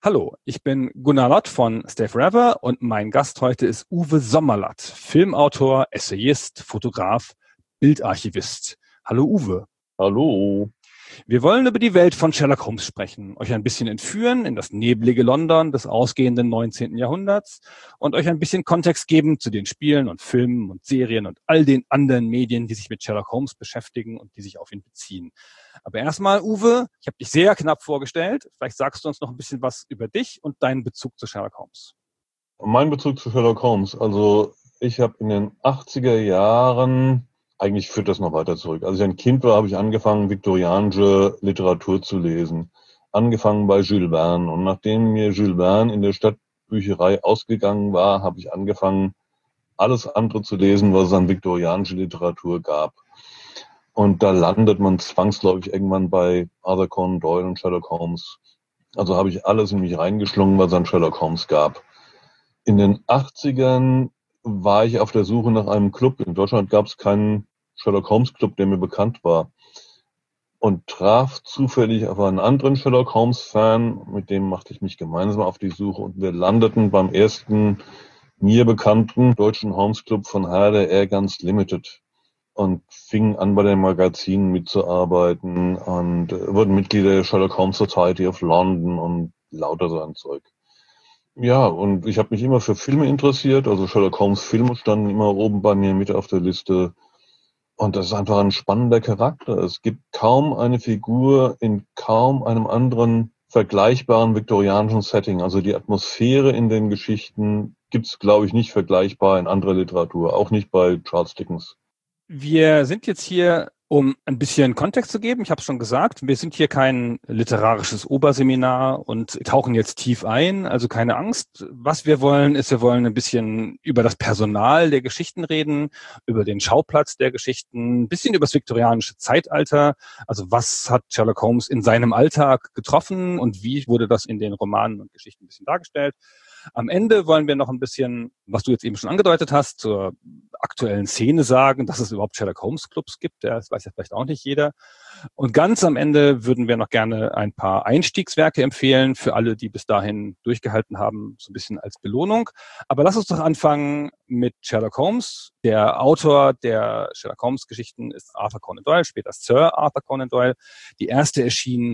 Hallo, ich bin Gunnar Lott von Stay Forever und mein Gast heute ist Uwe Sommerlath, Filmautor, Essayist, Fotograf, Bildarchivist. Hallo Uwe. Hallo. Wir wollen über die Welt von Sherlock Holmes sprechen, euch ein bisschen entführen in das neblige London des ausgehenden 19. Jahrhunderts und euch ein bisschen Kontext geben zu den Spielen und Filmen und Serien und all den anderen Medien, die sich mit Sherlock Holmes beschäftigen und die sich auf ihn beziehen. Aber erstmal, Uwe, ich habe dich sehr knapp vorgestellt. Vielleicht sagst du uns noch ein bisschen was über dich und deinen Bezug zu Sherlock Holmes. Mein Bezug zu Sherlock Holmes. Also ich habe in den 80er Jahren, eigentlich führt das noch weiter zurück. Als ich ein Kind war, habe ich angefangen, viktorianische Literatur zu lesen. Angefangen bei Jules Verne. Und nachdem mir Jules Verne in der Stadtbücherei ausgegangen war, habe ich angefangen, alles andere zu lesen, was es an viktorianische Literatur gab. Und da landet man zwangsläufig irgendwann bei Arthur Conan Doyle und Sherlock Holmes. Also habe ich alles in mich reingeschlungen, was es an Sherlock Holmes gab. In den 80ern war ich auf der Suche nach einem Club. In Deutschland gab es keinen Sherlock Holmes Club, der mir bekannt war. Und traf zufällig auf einen anderen Sherlock Holmes Fan, mit dem machte ich mich gemeinsam auf die Suche. Und wir landeten beim ersten mir bekannten deutschen Holmes Club von HDR Guns Limited. Und fingen an, bei den Magazinen mitzuarbeiten und wurden Mitglieder der Sherlock Holmes Society of London und lauter so ein Zeug. Ja, und ich habe mich immer für Filme interessiert, also Sherlock Holmes Filme standen immer oben bei mir mit auf der Liste. Und das ist einfach ein spannender Charakter. Es gibt kaum eine Figur in kaum einem anderen vergleichbaren viktorianischen Setting. Also die Atmosphäre in den Geschichten gibt's, glaube ich, nicht vergleichbar in anderer Literatur, auch nicht bei Charles Dickens. Wir sind jetzt hier, um ein bisschen Kontext zu geben. Ich habe es schon gesagt, wir sind hier kein literarisches Oberseminar und tauchen jetzt tief ein, also keine Angst. Was wir wollen, ist, wir wollen ein bisschen über das Personal der Geschichten reden, über den Schauplatz der Geschichten, ein bisschen über das viktorianische Zeitalter. Also was hat Sherlock Holmes in seinem Alltag getroffen und wie wurde das in den Romanen und Geschichten ein bisschen dargestellt? Am Ende wollen wir noch ein bisschen, was du jetzt eben schon angedeutet hast, zur aktuellen Szene sagen, dass es überhaupt Sherlock Holmes Clubs gibt. Das weiß ja vielleicht auch nicht jeder. Und ganz am Ende würden wir noch gerne ein paar Einstiegswerke empfehlen für alle, die bis dahin durchgehalten haben, so ein bisschen als Belohnung. Aber lass uns doch anfangen mit Sherlock Holmes. Der Autor der Sherlock Holmes Geschichten ist Arthur Conan Doyle, später Sir Arthur Conan Doyle. Die erste erschien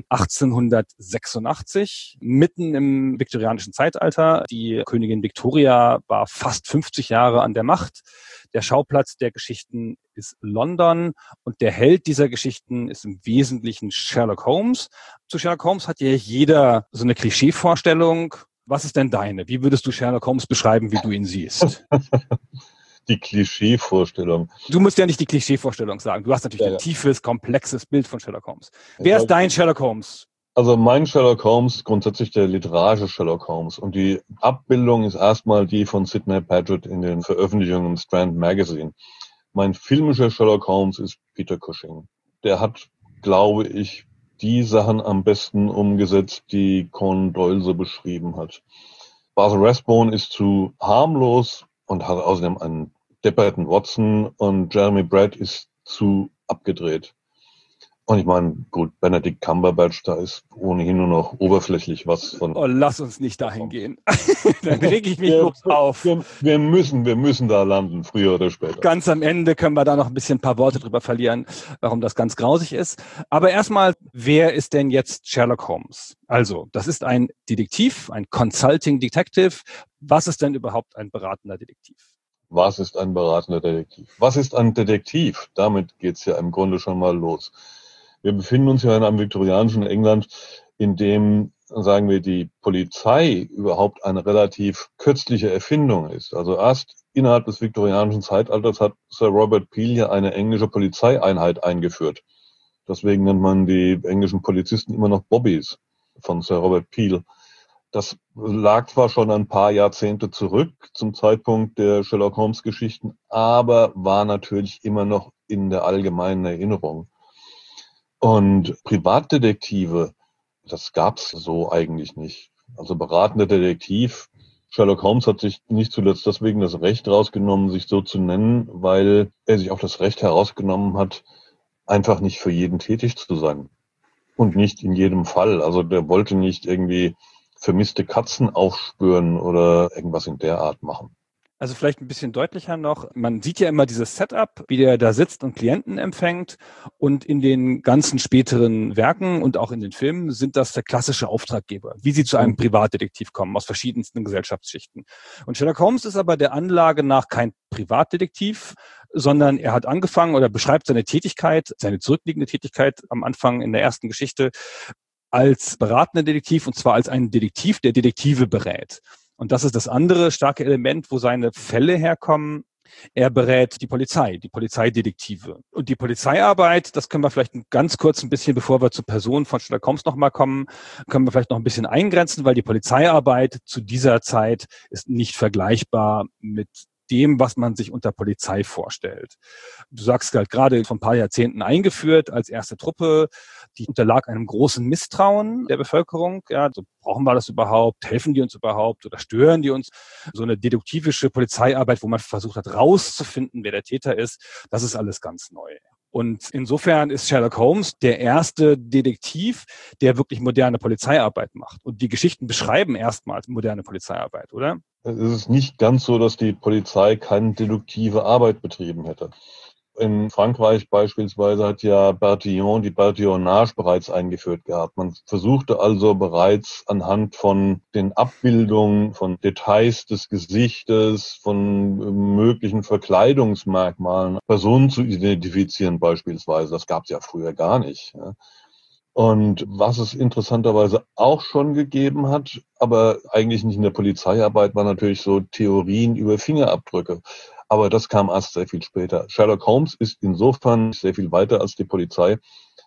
1886, mitten im viktorianischen Zeitalter. Die Königin Victoria war fast 50 Jahre an der Macht. Der Schauplatz der Geschichten ist London und der Held dieser Geschichten ist im Wesentlichen Sherlock Holmes. Zu Sherlock Holmes hat ja jeder so eine Klischeevorstellung. Was ist denn deine? Wie würdest du Sherlock Holmes beschreiben, wie du ihn siehst? Die Klischeevorstellung. Du musst ja nicht die Klischeevorstellung sagen. Du hast natürlich ein tiefes, komplexes Bild von Sherlock Holmes. Wer ist dein Sherlock Holmes? Also mein Sherlock Holmes, grundsätzlich der literarische Sherlock Holmes. Und die Abbildung ist erstmal die von Sidney Paget in den Veröffentlichungen im Strand Magazine. Mein filmischer Sherlock Holmes ist Peter Cushing. Der hat, glaube ich, die Sachen am besten umgesetzt, die Conan Doyle so beschrieben hat. Basil Rathbone ist zu harmlos und hat außerdem einen depperten Watson und Jeremy Brett ist zu abgedreht. Und ich meine, gut, Benedict Cumberbatch, da ist ohnehin nur noch oberflächlich was von... Oh, lass uns nicht dahin gehen. Dann rege ich mich bloß auf. Wir müssen da landen, früher oder später. Ganz am Ende können wir da noch ein paar Worte drüber verlieren, warum das ganz grausig ist. Aber erstmal, wer ist denn jetzt Sherlock Holmes? Also, das ist ein Detektiv, ein Consulting Detective. Was ist denn überhaupt ein beratender Detektiv? Was ist ein beratender Detektiv? Was ist ein Detektiv? Damit geht's ja im Grunde schon mal los. Wir befinden uns ja in einem viktorianischen England, in dem, sagen wir, die Polizei überhaupt eine relativ kürzliche Erfindung ist. Also erst innerhalb des viktorianischen Zeitalters hat Sir Robert Peel ja eine englische Polizeieinheit eingeführt. Deswegen nennt man die englischen Polizisten immer noch Bobbies von Sir Robert Peel. Das lag zwar schon ein paar Jahrzehnte zurück zum Zeitpunkt der Sherlock Holmes Geschichten, aber war natürlich immer noch in der allgemeinen Erinnerung. Und Privatdetektive, das gab's so eigentlich nicht. Also beratender Detektiv, Sherlock Holmes hat sich nicht zuletzt deswegen das Recht rausgenommen, sich so zu nennen, weil er sich auch das Recht herausgenommen hat, einfach nicht für jeden tätig zu sein. Und nicht in jedem Fall. Also der wollte nicht irgendwie vermisste Katzen aufspüren oder irgendwas in der Art machen. Also vielleicht ein bisschen deutlicher noch. Man sieht ja immer dieses Setup, wie der da sitzt und Klienten empfängt. Und in den ganzen späteren Werken und auch in den Filmen sind das der klassische Auftraggeber, wie sie zu einem Privatdetektiv kommen, aus verschiedensten Gesellschaftsschichten. Und Sherlock Holmes ist aber der Anlage nach kein Privatdetektiv, sondern er hat angefangen oder beschreibt seine Tätigkeit, seine zurückliegende Tätigkeit am Anfang in der ersten Geschichte als beratender Detektiv, und zwar als einen Detektiv, der Detektive berät. Und das ist das andere starke Element, wo seine Fälle herkommen. Er berät die Polizeidetektive. Und die Polizeiarbeit, das können wir vielleicht ganz kurz ein bisschen, bevor wir zur Person von Sherlock Holmes nochmal kommen, können wir vielleicht noch ein bisschen eingrenzen, weil die Polizeiarbeit zu dieser Zeit ist nicht vergleichbar mit dem, was man sich unter Polizei vorstellt. Du sagst halt gerade vor ein paar Jahrzehnten eingeführt als erste Truppe, die unterlag einem großen Misstrauen der Bevölkerung. Ja, so brauchen wir das überhaupt? Helfen die uns überhaupt oder stören die uns? So eine deduktivische Polizeiarbeit, wo man versucht hat, rauszufinden, wer der Täter ist, das ist alles ganz neu. Und insofern ist Sherlock Holmes der erste Detektiv, der wirklich moderne Polizeiarbeit macht. Und die Geschichten beschreiben erstmals moderne Polizeiarbeit, oder? Es ist nicht ganz so, dass die Polizei keine deduktive Arbeit betrieben hätte. In Frankreich beispielsweise hat ja Bertillon die Bertillonage bereits eingeführt gehabt. Man versuchte also bereits anhand von den Abbildungen, von Details des Gesichtes, von möglichen Verkleidungsmerkmalen Personen zu identifizieren beispielsweise. Das gab es ja früher gar nicht. Ja. Und was es interessanterweise auch schon gegeben hat, aber eigentlich nicht in der Polizeiarbeit, war natürlich so Theorien über Fingerabdrücke. Aber das kam erst sehr viel später. Sherlock Holmes ist insofern sehr viel weiter als die Polizei,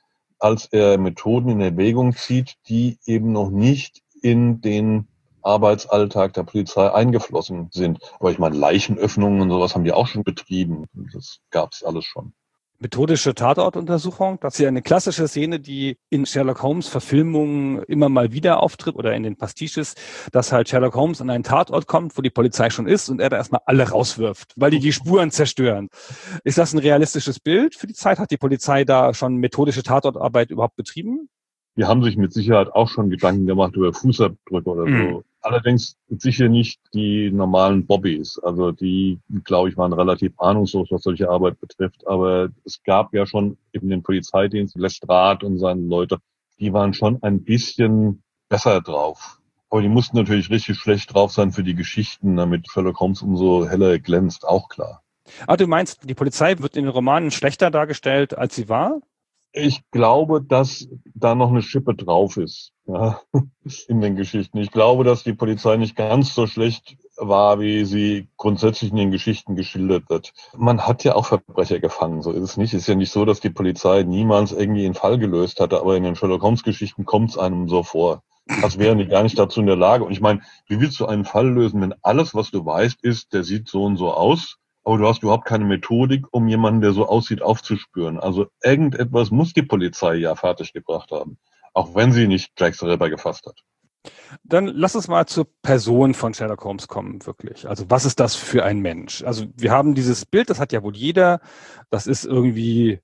als er Methoden in Erwägung zieht, die eben noch nicht in den Arbeitsalltag der Polizei eingeflossen sind. Aber ich meine, Leichenöffnungen und sowas haben die auch schon betrieben. Das gab's alles schon. Methodische Tatortuntersuchung. Das ist ja eine klassische Szene, die in Sherlock Holmes Verfilmungen immer mal wieder auftritt oder in den Pastiches, dass halt Sherlock Holmes an einen Tatort kommt, wo die Polizei schon ist und er da erstmal alle rauswirft, weil die Spuren zerstören. Ist das ein realistisches Bild für die Zeit? Hat die Polizei da schon methodische Tatortarbeit überhaupt betrieben? Die haben sich mit Sicherheit auch schon Gedanken gemacht über Fußabdrücke oder so. Allerdings sicher nicht die normalen Bobbys. Also die, glaube ich, waren relativ ahnungslos, was solche Arbeit betrifft. Aber es gab ja schon eben den Polizeidienst, Lestrade und seine Leute, die waren schon ein bisschen besser drauf. Aber die mussten natürlich richtig schlecht drauf sein für die Geschichten, damit Sherlock Holmes umso heller glänzt, auch klar. Ah, du meinst, die Polizei wird in den Romanen schlechter dargestellt, als sie war? Ich glaube, dass da noch eine Schippe drauf ist, ja, in den Geschichten. Ich glaube, dass die Polizei nicht ganz so schlecht war, wie sie grundsätzlich in den Geschichten geschildert wird. Man hat ja auch Verbrecher gefangen, so ist es nicht. Es ist ja nicht so, dass die Polizei niemals irgendwie einen Fall gelöst hatte, aber in den Sherlock Holmes Geschichten kommt es einem so vor. Als wären die gar nicht dazu in der Lage. Und ich meine, wie willst du einen Fall lösen, wenn alles, was du weißt, ist, der sieht so und so aus? Aber du hast überhaupt keine Methodik, um jemanden, der so aussieht, aufzuspüren. Also irgendetwas muss die Polizei ja fertiggebracht haben, auch wenn sie nicht Jack the Ripper gefasst hat. Dann lass uns mal zur Person von Sherlock Holmes kommen, wirklich. Also was ist das für ein Mensch? Also wir haben dieses Bild, das hat ja wohl jeder. Das ist irgendwie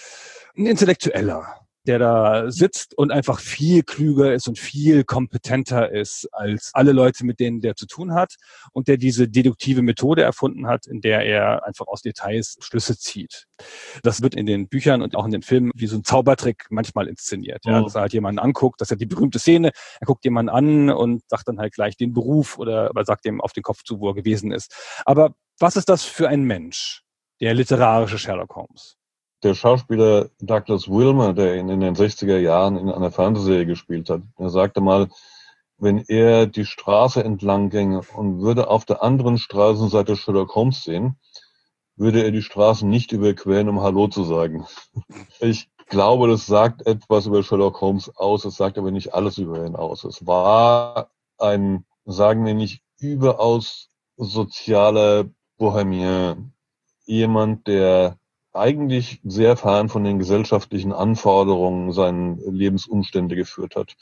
ein Intellektueller, der da sitzt und einfach viel klüger ist und viel kompetenter ist als alle Leute, mit denen der zu tun hat und der diese deduktive Methode erfunden hat, in der er einfach aus Details Schlüsse zieht. Das wird in den Büchern und auch in den Filmen wie so ein Zaubertrick manchmal inszeniert, ja, dass er halt jemanden anguckt, das ist ja die berühmte Szene, er guckt jemanden an und sagt dann halt gleich den Beruf oder sagt ihm auf den Kopf zu, wo er gewesen ist. Aber was ist das für ein Mensch, der literarische Sherlock Holmes? Der Schauspieler Douglas Wilmer, der ihn in den 60er Jahren in einer Fernsehserie gespielt hat, er sagte mal, wenn er die Straße entlang ginge und würde auf der anderen Straßenseite Sherlock Holmes sehen, würde er die Straße nicht überqueren, um Hallo zu sagen. Ich glaube, das sagt etwas über Sherlock Holmes aus, es sagt aber nicht alles über ihn aus. Es war ein, sagen wir nicht, überaus sozialer Bohemien. Jemand, der eigentlich sehr fern von den gesellschaftlichen Anforderungen seiner Lebensumstände geführt hat.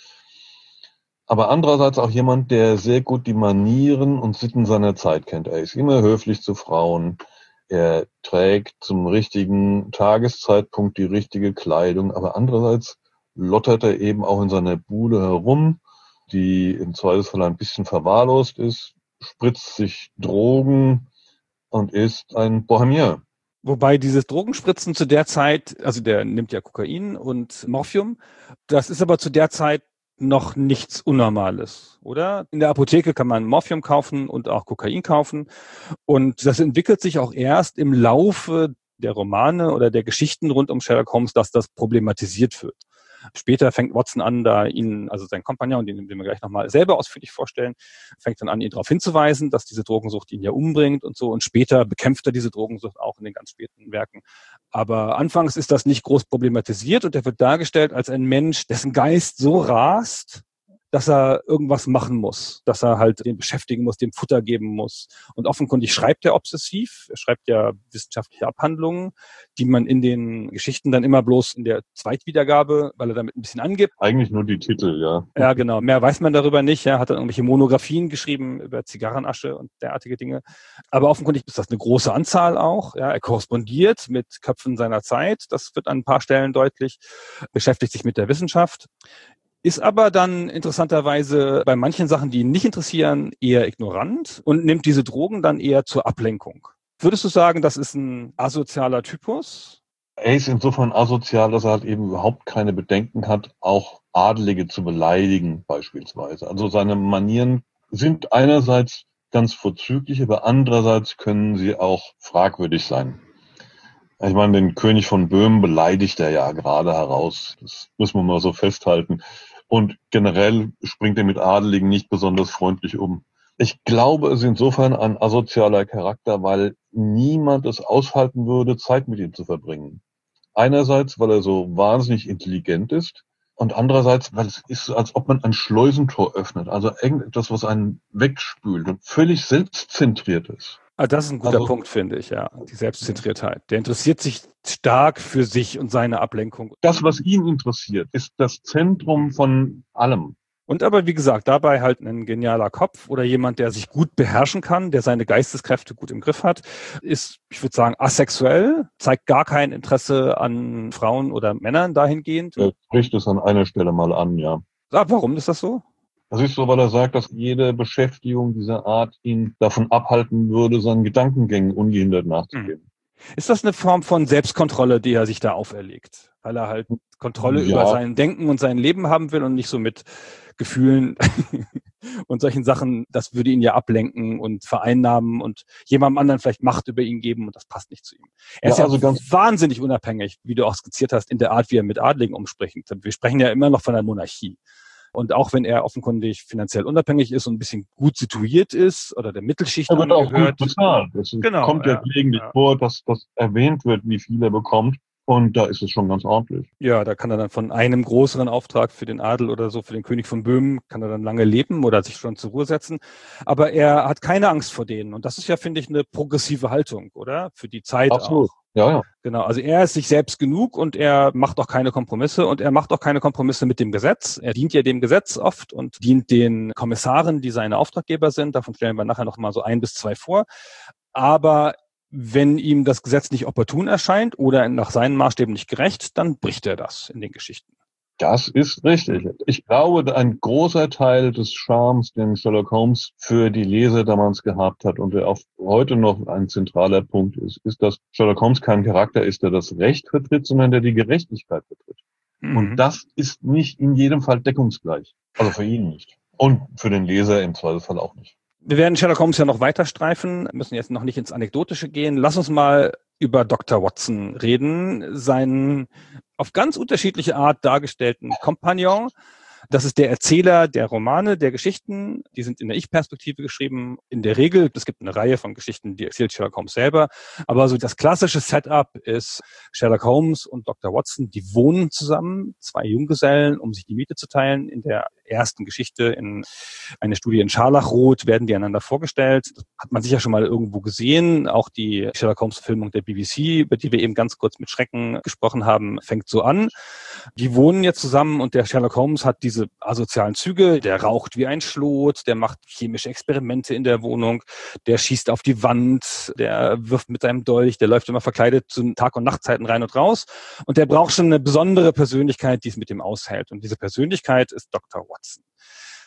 Aber andererseits auch jemand, der sehr gut die Manieren und Sitten seiner Zeit kennt. Er ist immer höflich zu Frauen. Er trägt zum richtigen Tageszeitpunkt die richtige Kleidung. Aber andererseits lottert er eben auch in seiner Bude herum die im Zweifelsfall ein bisschen verwahrlost ist, spritzt sich Drogen und ist ein Bohemian. Wobei dieses Drogenspritzen zu der Zeit, also der nimmt ja Kokain und Morphium, das ist aber zu der Zeit noch nichts Unnormales, oder? In der Apotheke kann man Morphium kaufen und auch Kokain kaufen. Und das entwickelt sich auch erst im Laufe der Romane oder der Geschichten rund um Sherlock Holmes, dass das problematisiert wird. Später fängt Watson an, also sein Kompagnon, den wir gleich nochmal selber ausführlich vorstellen, fängt dann an, ihn darauf hinzuweisen, dass diese Drogensucht ihn ja umbringt und so. Und später bekämpft er diese Drogensucht auch in den ganz späten Werken. Aber anfangs ist das nicht groß problematisiert und er wird dargestellt als ein Mensch, dessen Geist so rast, dass er irgendwas machen muss, dass er halt den beschäftigen muss, dem Futter geben muss. Und offenkundig schreibt er obsessiv. Er schreibt ja wissenschaftliche Abhandlungen, die man in den Geschichten dann immer bloß in der Zweitwiedergabe, weil er damit ein bisschen angibt. Eigentlich nur die Titel, ja. Ja, genau. Mehr weiß man darüber nicht. Er hat dann irgendwelche Monographien geschrieben über Zigarrenasche und derartige Dinge. Aber offenkundig ist das eine große Anzahl auch. Ja, er korrespondiert mit Köpfen seiner Zeit. Das wird an ein paar Stellen deutlich. Beschäftigt sich mit der Wissenschaft. Ist aber dann interessanterweise bei manchen Sachen, die ihn nicht interessieren, eher ignorant und nimmt diese Drogen dann eher zur Ablenkung. Würdest du sagen, das ist ein asozialer Typus? Er ist insofern asozial, dass er halt eben überhaupt keine Bedenken hat, auch Adelige zu beleidigen beispielsweise. Also seine Manieren sind einerseits ganz vorzüglich, aber andererseits können sie auch fragwürdig sein. Ich meine, den König von Böhmen beleidigt er ja gerade heraus. Das muss man mal so festhalten. Und generell springt er mit Adeligen nicht besonders freundlich um. Ich glaube, es ist insofern ein asozialer Charakter, weil niemand es aushalten würde, Zeit mit ihm zu verbringen. Einerseits, weil er so wahnsinnig intelligent ist und andererseits, weil es ist, als ob man ein Schleusentor öffnet. Also irgendetwas, was einen wegspült und völlig selbstzentriert ist. Also das ist ein guter Punkt, finde ich, ja. Die Selbstzentriertheit. Der interessiert sich stark für sich und seine Ablenkung. Das, was ihn interessiert, ist das Zentrum von allem. Und aber, wie gesagt, dabei halt ein genialer Kopf oder jemand, der sich gut beherrschen kann, der seine Geisteskräfte gut im Griff hat, ist, ich würde sagen, asexuell, zeigt gar kein Interesse an Frauen oder Männern dahingehend. Er spricht es an einer Stelle mal an, ja. Warum ist das so? Das ist so, weil er sagt, dass jede Beschäftigung dieser Art ihn davon abhalten würde, seinen Gedankengängen ungehindert nachzugehen. Ist das eine Form von Selbstkontrolle, die er sich da auferlegt? Weil er halt Kontrolle über sein Denken und sein Leben haben will und nicht so mit Gefühlen und solchen Sachen, das würde ihn ja ablenken und vereinnahmen und jemandem anderen vielleicht Macht über ihn geben und das passt nicht zu ihm. Er ist ja also ganz wahnsinnig unabhängig, wie du auch skizziert hast, in der Art, wie er mit Adligen umspricht. Wir sprechen ja immer noch von der Monarchie. Und auch wenn er offenkundig finanziell unabhängig ist und ein bisschen gut situiert ist oder der Mittelschicht angehört. Er wird auch gut bezahlt. Genau, kommt ja gelegentlich vor, dass das erwähnt wird, wie viel er bekommt. Und da ist es schon ganz ordentlich. Ja, da kann er dann von einem größeren Auftrag für den Adel oder so, für den König von Böhmen, kann er dann lange leben oder sich schon zur Ruhe setzen. Aber er hat keine Angst vor denen. Und das ist ja, finde ich, eine progressive Haltung, oder? Für die Zeit Absolut. Auch. Ja. Genau. Also er ist sich selbst genug und er macht auch keine Kompromisse und er macht auch keine Kompromisse mit dem Gesetz. Er dient ja dem Gesetz oft und dient den Kommissaren, die seine Auftraggeber sind. Davon stellen wir nachher noch mal so 1 bis 2 vor. Aber wenn ihm das Gesetz nicht opportun erscheint oder nach seinen Maßstäben nicht gerecht, dann bricht er das in den Geschichten. Das ist richtig. Ich glaube, ein großer Teil des Charmes, den Sherlock Holmes für die Leser damals gehabt hat und der auch heute noch ein zentraler Punkt ist, dass Sherlock Holmes kein Charakter ist, der das Recht vertritt, sondern der die Gerechtigkeit vertritt. Und das ist nicht in jedem Fall deckungsgleich. Also für ihn nicht. Und für den Leser im Zweifelsfall auch nicht. Wir werden Sherlock Holmes ja noch weiter streifen, müssen jetzt noch nicht ins Anekdotische gehen. Lass uns mal über Dr. Watson reden, seinen auf ganz unterschiedliche Art dargestellten Kompagnon. Das ist der Erzähler der Romane, der Geschichten. Die sind in der Ich-Perspektive geschrieben. In der Regel, es gibt eine Reihe von Geschichten, die erzählt Sherlock Holmes selber. Aber so das klassische Setup ist Sherlock Holmes und Dr. Watson, die wohnen zusammen, 2 Junggesellen, um sich die Miete zu teilen. In der ersten Geschichte, in eine Studie in Scharlachrot, werden die einander vorgestellt. Das hat man sicher schon mal irgendwo gesehen. Auch die Sherlock Holmes-Verfilmung der BBC, über die wir eben ganz kurz mit Schrecken gesprochen haben, fängt so an. Die wohnen jetzt zusammen und der Sherlock Holmes hat diese asozialen Züge. Der raucht wie ein Schlot, der macht chemische Experimente in der Wohnung, der schießt auf die Wand, der wirft mit seinem Dolch, der läuft immer verkleidet zu Tag- und Nachtzeiten rein und raus. Und der braucht schon eine besondere Persönlichkeit, die es mit ihm aushält. Und diese Persönlichkeit ist Dr. Watson.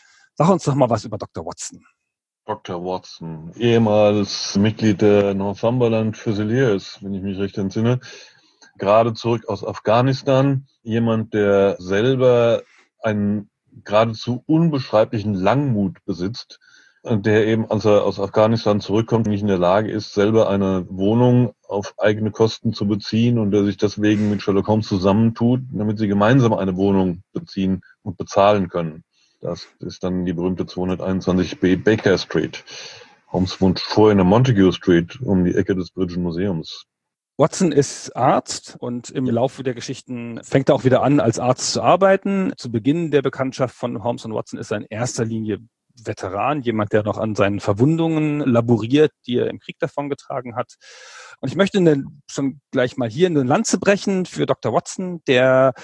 Sag uns doch mal was über Dr. Watson. Dr. Watson, ehemals Mitglied der Northumberland Fusiliers, wenn ich mich recht entsinne, gerade zurück aus Afghanistan, jemand, der selber einen geradezu unbeschreiblichen Langmut besitzt, der eben, als er aus Afghanistan zurückkommt, nicht in der Lage ist, selber eine Wohnung auf eigene Kosten zu beziehen und der sich deswegen mit Sherlock Holmes zusammentut, damit sie gemeinsam eine Wohnung beziehen und bezahlen können. Das ist dann die berühmte 221b Baker Street. Holmes wohnt vorher in der Montague Street um die Ecke des Britischen Museums. Watson ist Arzt und im Laufe der Geschichten fängt er auch wieder an, als Arzt zu arbeiten. Zu Beginn der Bekanntschaft von Holmes und Watson ist er in erster Linie Veteran, jemand, der noch an seinen Verwundungen laboriert, die er im Krieg davongetragen hat. Und ich möchte schon gleich mal hier eine Lanze brechen für Dr. Watson, der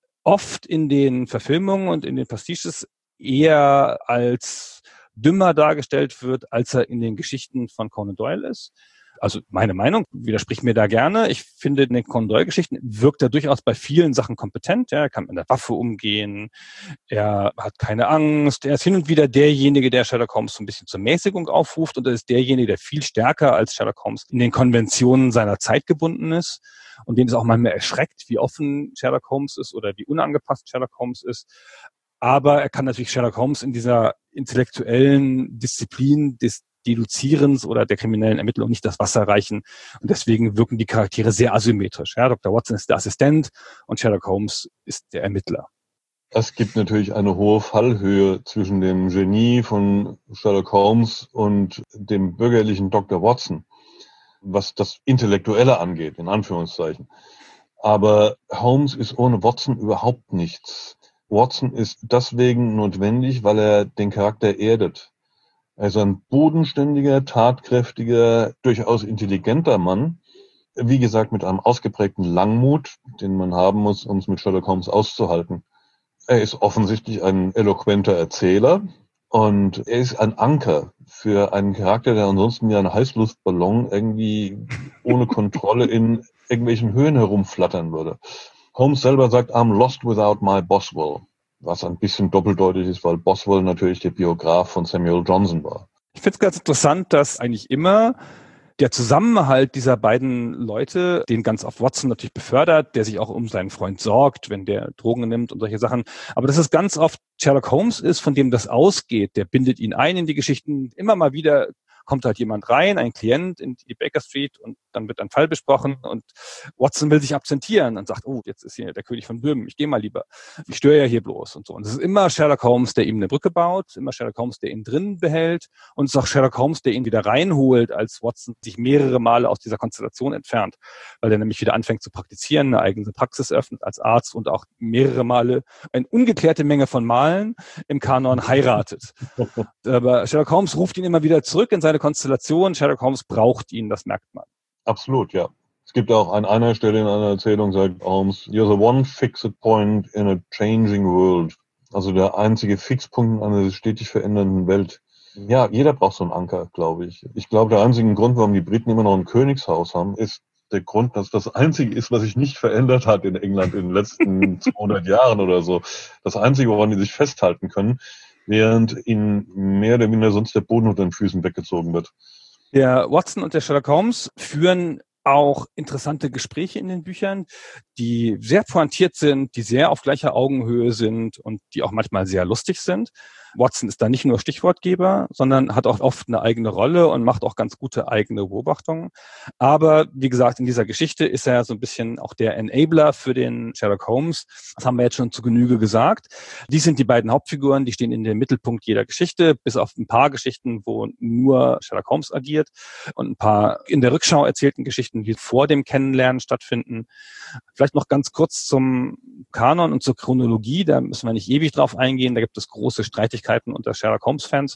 oft in den Verfilmungen und in den Pastiches eher als dümmer dargestellt wird, als er in den Geschichten von Conan Doyle ist. Also meine Meinung, widerspricht mir da gerne. Ich finde, in den Conan Doyle-Geschichten wirkt er durchaus bei vielen Sachen kompetent. Ja, er kann mit der Waffe umgehen, er hat keine Angst, er ist hin und wieder derjenige, der Sherlock Holmes so ein bisschen zur Mäßigung aufruft und er ist derjenige, der viel stärker als Sherlock Holmes in den Konventionen seiner Zeit gebunden ist und den es auch manchmal erschreckt, wie offen Sherlock Holmes ist oder wie unangepasst Sherlock Holmes ist. Aber er kann natürlich Sherlock Holmes in dieser intellektuellen Disziplin des Deduzierens oder der kriminellen Ermittlung nicht das Wasser reichen. Und deswegen wirken die Charaktere sehr asymmetrisch. Ja, Dr. Watson ist der Assistent und Sherlock Holmes ist der Ermittler. Es gibt natürlich eine hohe Fallhöhe zwischen dem Genie von Sherlock Holmes und dem bürgerlichen Dr. Watson, was das Intellektuelle angeht, in Anführungszeichen. Aber Holmes ist ohne Watson überhaupt nichts. Watson ist deswegen notwendig, weil er den Charakter erdet. Er ist ein bodenständiger, tatkräftiger, durchaus intelligenter Mann. Wie gesagt, mit einem ausgeprägten Langmut, den man haben muss, um es mit Sherlock Holmes auszuhalten. Er ist offensichtlich ein eloquenter Erzähler und er ist ein Anker für einen Charakter, der ansonsten ja ein Heißluftballon irgendwie ohne Kontrolle in irgendwelchen Höhen herumflattern würde. Holmes selber sagt, I'm lost without my Boswell. Was ein bisschen doppeldeutig ist, weil Boswell natürlich der Biograf von Samuel Johnson war. Ich finde es ganz interessant, dass eigentlich immer der Zusammenhalt dieser beiden Leute, den ganz oft Watson natürlich befördert, der sich auch um seinen Freund sorgt, wenn der Drogen nimmt und solche Sachen. Aber dass es ganz oft Sherlock Holmes ist, von dem das ausgeht, der bindet ihn ein in die Geschichten. Immer mal wieder kommt halt jemand rein, ein Klient in die Baker Street und dann wird ein Fall besprochen und Watson will sich absentieren und sagt, oh, jetzt ist hier der König von Böhmen, ich gehe mal lieber. Ich störe ja hier bloß und so. Und es ist immer Sherlock Holmes, der ihm eine Brücke baut, immer Sherlock Holmes, der ihn drin behält und es ist auch Sherlock Holmes, der ihn wieder reinholt, als Watson sich mehrere Male aus dieser Konstellation entfernt, weil er nämlich wieder anfängt zu praktizieren, eine eigene Praxis öffnet als Arzt und auch mehrere Male eine ungeklärte Menge von Malen im Kanon heiratet. Aber Sherlock Holmes ruft ihn immer wieder zurück in seine Konstellation. Sherlock Holmes braucht ihn, das merkt man. Absolut, ja. Es gibt auch an einer Stelle in einer Erzählung, sagt Holmes, you're the one fixed point in a changing world. Also der einzige Fixpunkt in einer stetig verändernden Welt. Ja, jeder braucht so einen Anker, glaube ich. Ich glaube, der einzige Grund, warum die Briten immer noch ein Königshaus haben, ist der Grund, dass das Einzige ist, was sich nicht verändert hat in England in den letzten 200 Jahren oder so. Das Einzige, woran die sich festhalten können, während ihnen mehr oder minder sonst der Boden unter den Füßen weggezogen wird. Der Watson und der Sherlock Holmes führen auch interessante Gespräche in den Büchern, die sehr pointiert sind, die sehr auf gleicher Augenhöhe sind und die auch manchmal sehr lustig sind. Watson ist da nicht nur Stichwortgeber, sondern hat auch oft eine eigene Rolle und macht auch ganz gute eigene Beobachtungen. Aber wie gesagt, in dieser Geschichte ist er so ein bisschen auch der Enabler für den Sherlock Holmes. Das haben wir jetzt schon zu Genüge gesagt. Dies sind die beiden Hauptfiguren, die stehen in dem Mittelpunkt jeder Geschichte, bis auf ein paar Geschichten, wo nur Sherlock Holmes agiert und ein paar in der Rückschau erzählten Geschichten, die vor dem Kennenlernen stattfinden. Vielleicht noch ganz kurz zum Kanon und zur Chronologie, da müssen wir nicht ewig drauf eingehen, da gibt es große Streitigkeiten unter Sherlock Holmes-Fans.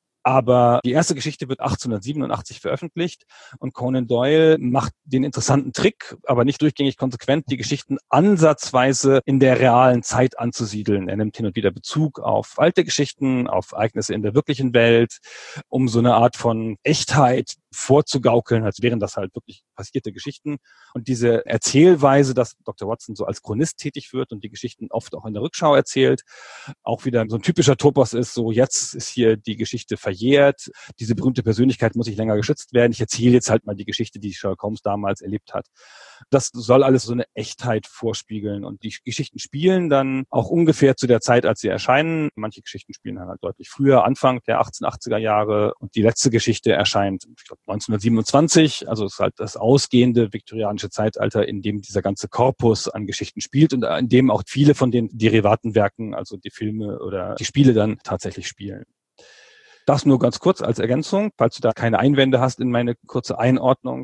Aber die erste Geschichte wird 1887 veröffentlicht und Conan Doyle macht den interessanten Trick, aber nicht durchgängig konsequent, die Geschichten ansatzweise in der realen Zeit anzusiedeln. Er nimmt hin und wieder Bezug auf alte Geschichten, auf Ereignisse in der wirklichen Welt, um so eine Art von Echtheit vorzugaukeln, als wären das halt wirklich passierte Geschichten. Und diese Erzählweise, dass Dr. Watson so als Chronist tätig wird und die Geschichten oft auch in der Rückschau erzählt, auch wieder so ein typischer Topos ist, so jetzt ist hier die Geschichte verjährt, diese berühmte Persönlichkeit muss nicht länger geschützt werden, ich erzähle jetzt halt mal die Geschichte, die Sherlock Holmes damals erlebt hat. Das soll alles so eine Echtheit vorspiegeln und die Geschichten spielen dann auch ungefähr zu der Zeit, als sie erscheinen. Manche Geschichten spielen dann halt deutlich früher, Anfang der 1880er Jahre und die letzte Geschichte erscheint, ich glaube 1927, also es ist halt das ausgehende viktorianische Zeitalter, in dem dieser ganze Korpus an Geschichten spielt und in dem auch viele von den Derivatenwerken, also die Filme oder die Spiele dann tatsächlich spielen. Das nur ganz kurz als Ergänzung, falls du da keine Einwände hast in meine kurze Einordnung.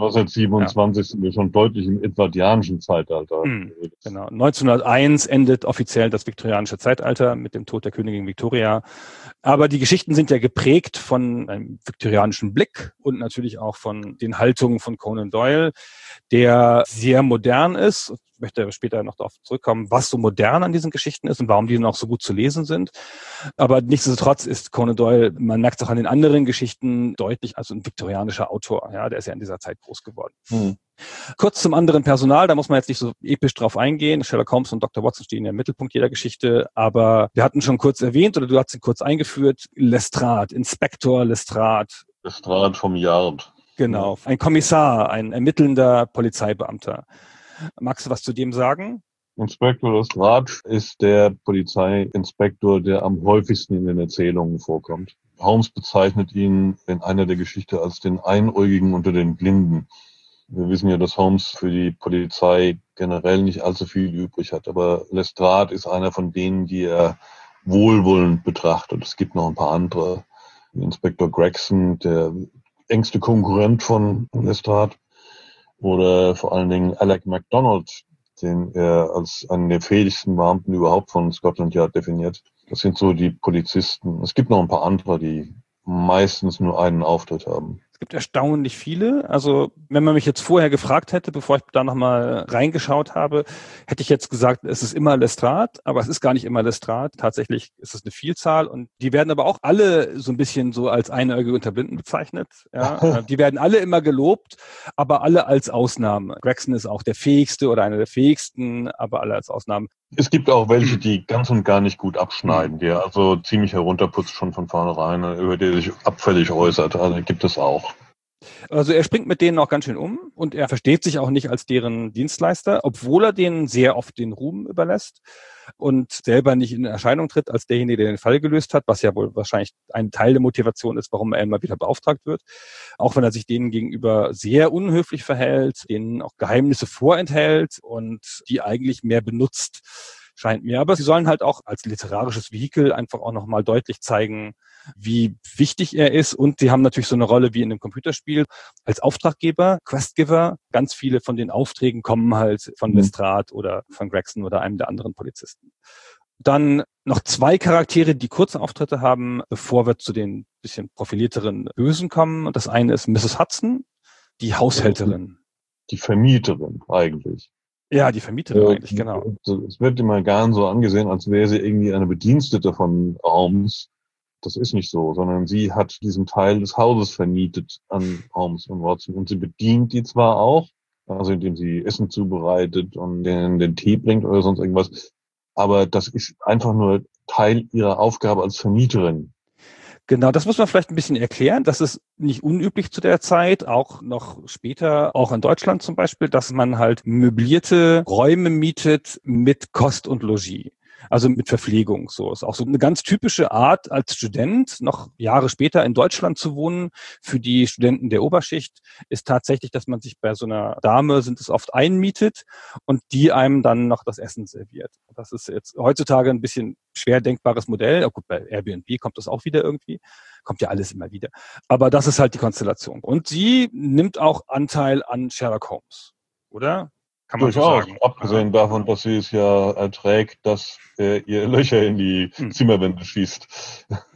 1927 sind wir schon deutlich im edwardianischen Zeitalter. Genau. 1901 endet offiziell das viktorianische Zeitalter mit dem Tod der Königin Victoria. Aber die Geschichten sind ja geprägt von einem viktorianischen Blick und natürlich auch von den Haltungen von Conan Doyle, der sehr modern ist. Ich möchte später noch darauf zurückkommen, was so modern an diesen Geschichten ist und warum die noch so gut zu lesen sind. Aber nichtsdestotrotz ist Conan Doyle, man merkt es auch an den anderen Geschichten, deutlich als ein viktorianischer Autor. Ja, der ist ja in dieser Zeit groß geworden. Kurz zum anderen Personal, da muss man jetzt nicht so episch drauf eingehen. Sherlock Holmes und Dr. Watson stehen ja im Mittelpunkt jeder Geschichte, aber wir hatten schon kurz erwähnt, oder du hast ihn kurz eingeführt, Lestrade, Inspektor Lestrade. Lestrade vom Yard. Genau, ein Kommissar, ein ermittelnder Polizeibeamter. Magst du was zu dem sagen? Inspektor Lestrade ist der Polizeiinspektor, der am häufigsten in den Erzählungen vorkommt. Holmes bezeichnet ihn in einer der Geschichte als den Einäugigen unter den Blinden. Wir wissen ja, dass Holmes für die Polizei generell nicht allzu viel übrig hat, aber Lestrade ist einer von denen, die er wohlwollend betrachtet. Es gibt noch ein paar andere. Inspektor Gregson, der engste Konkurrent von Lestrade, oder vor allen Dingen Alec MacDonald, den er als einen der fähigsten Beamten überhaupt von Scotland Yard definiert. Das sind so die Polizisten. Es gibt noch ein paar andere, die meistens nur einen Auftritt haben. Es gibt erstaunlich viele. Also wenn man mich jetzt vorher gefragt hätte, bevor ich da nochmal reingeschaut habe, hätte ich jetzt gesagt, es ist immer Lestrade, aber es ist gar nicht immer Lestrade. Tatsächlich ist es eine Vielzahl und die werden aber auch alle so ein bisschen so als Einäugige unter Blinden bezeichnet. Ja. Die werden alle immer gelobt, aber alle als Ausnahme. Gregson ist auch der fähigste oder einer der fähigsten, aber alle als Ausnahme. Es gibt auch welche, die ganz und gar nicht gut abschneiden, die also ziemlich herunterputzt schon von vornherein, über die sich abfällig äußert. Also gibt es auch. Also er springt mit denen auch ganz schön um und er versteht sich auch nicht als deren Dienstleister, obwohl er denen sehr oft den Ruhm überlässt und selber nicht in Erscheinung tritt als derjenige, der den Fall gelöst hat, was ja wohl wahrscheinlich ein Teil der Motivation ist, warum er immer wieder beauftragt wird. Auch wenn er sich denen gegenüber sehr unhöflich verhält, denen auch Geheimnisse vorenthält und die eigentlich mehr benutzt, scheint mir. Aber sie sollen halt auch als literarisches Vehikel einfach auch nochmal deutlich zeigen, wie wichtig er ist. Und sie haben natürlich so eine Rolle wie in einem Computerspiel als Auftraggeber, Questgiver. Ganz viele von den Aufträgen kommen halt von Lestrade oder von Gregson oder einem der anderen Polizisten. Dann noch zwei Charaktere, die kurze Auftritte haben, bevor wir zu den bisschen profilierteren Bösen kommen. Und das eine ist Mrs. Hudson, die Haushälterin. Die Vermieterin eigentlich. Ja, die Vermieterin eigentlich, genau. Es wird immer gern so angesehen, als wäre sie irgendwie eine Bedienstete von Holmes. Das ist nicht so, sondern sie hat diesen Teil des Hauses vermietet an Holmes und Watson. Und sie bedient die zwar auch, also indem sie Essen zubereitet und den Tee bringt oder sonst irgendwas, aber das ist einfach nur Teil ihrer Aufgabe als Vermieterin. Genau, das muss man vielleicht ein bisschen erklären. Das ist nicht unüblich zu der Zeit, auch noch später, auch in Deutschland zum Beispiel, dass man halt möblierte Räume mietet mit Kost und Logis. Also mit Verpflegung. So ist auch so eine ganz typische Art als Student, noch Jahre später in Deutschland zu wohnen. Für die Studenten der Oberschicht ist tatsächlich, dass man sich bei so einer Dame, sind es oft, einmietet und die einem dann noch das Essen serviert. Das ist jetzt heutzutage ein bisschen schwer denkbares Modell. Gut, bei Airbnb kommt das auch wieder irgendwie. Kommt ja alles immer wieder. Aber das ist halt die Konstellation. Und sie nimmt auch Anteil an Sherlock Holmes, oder? Kann man durchaus, so sagen. Abgesehen davon, dass sie es ja erträgt, dass ihr Löcher in die Zimmerwände schießt.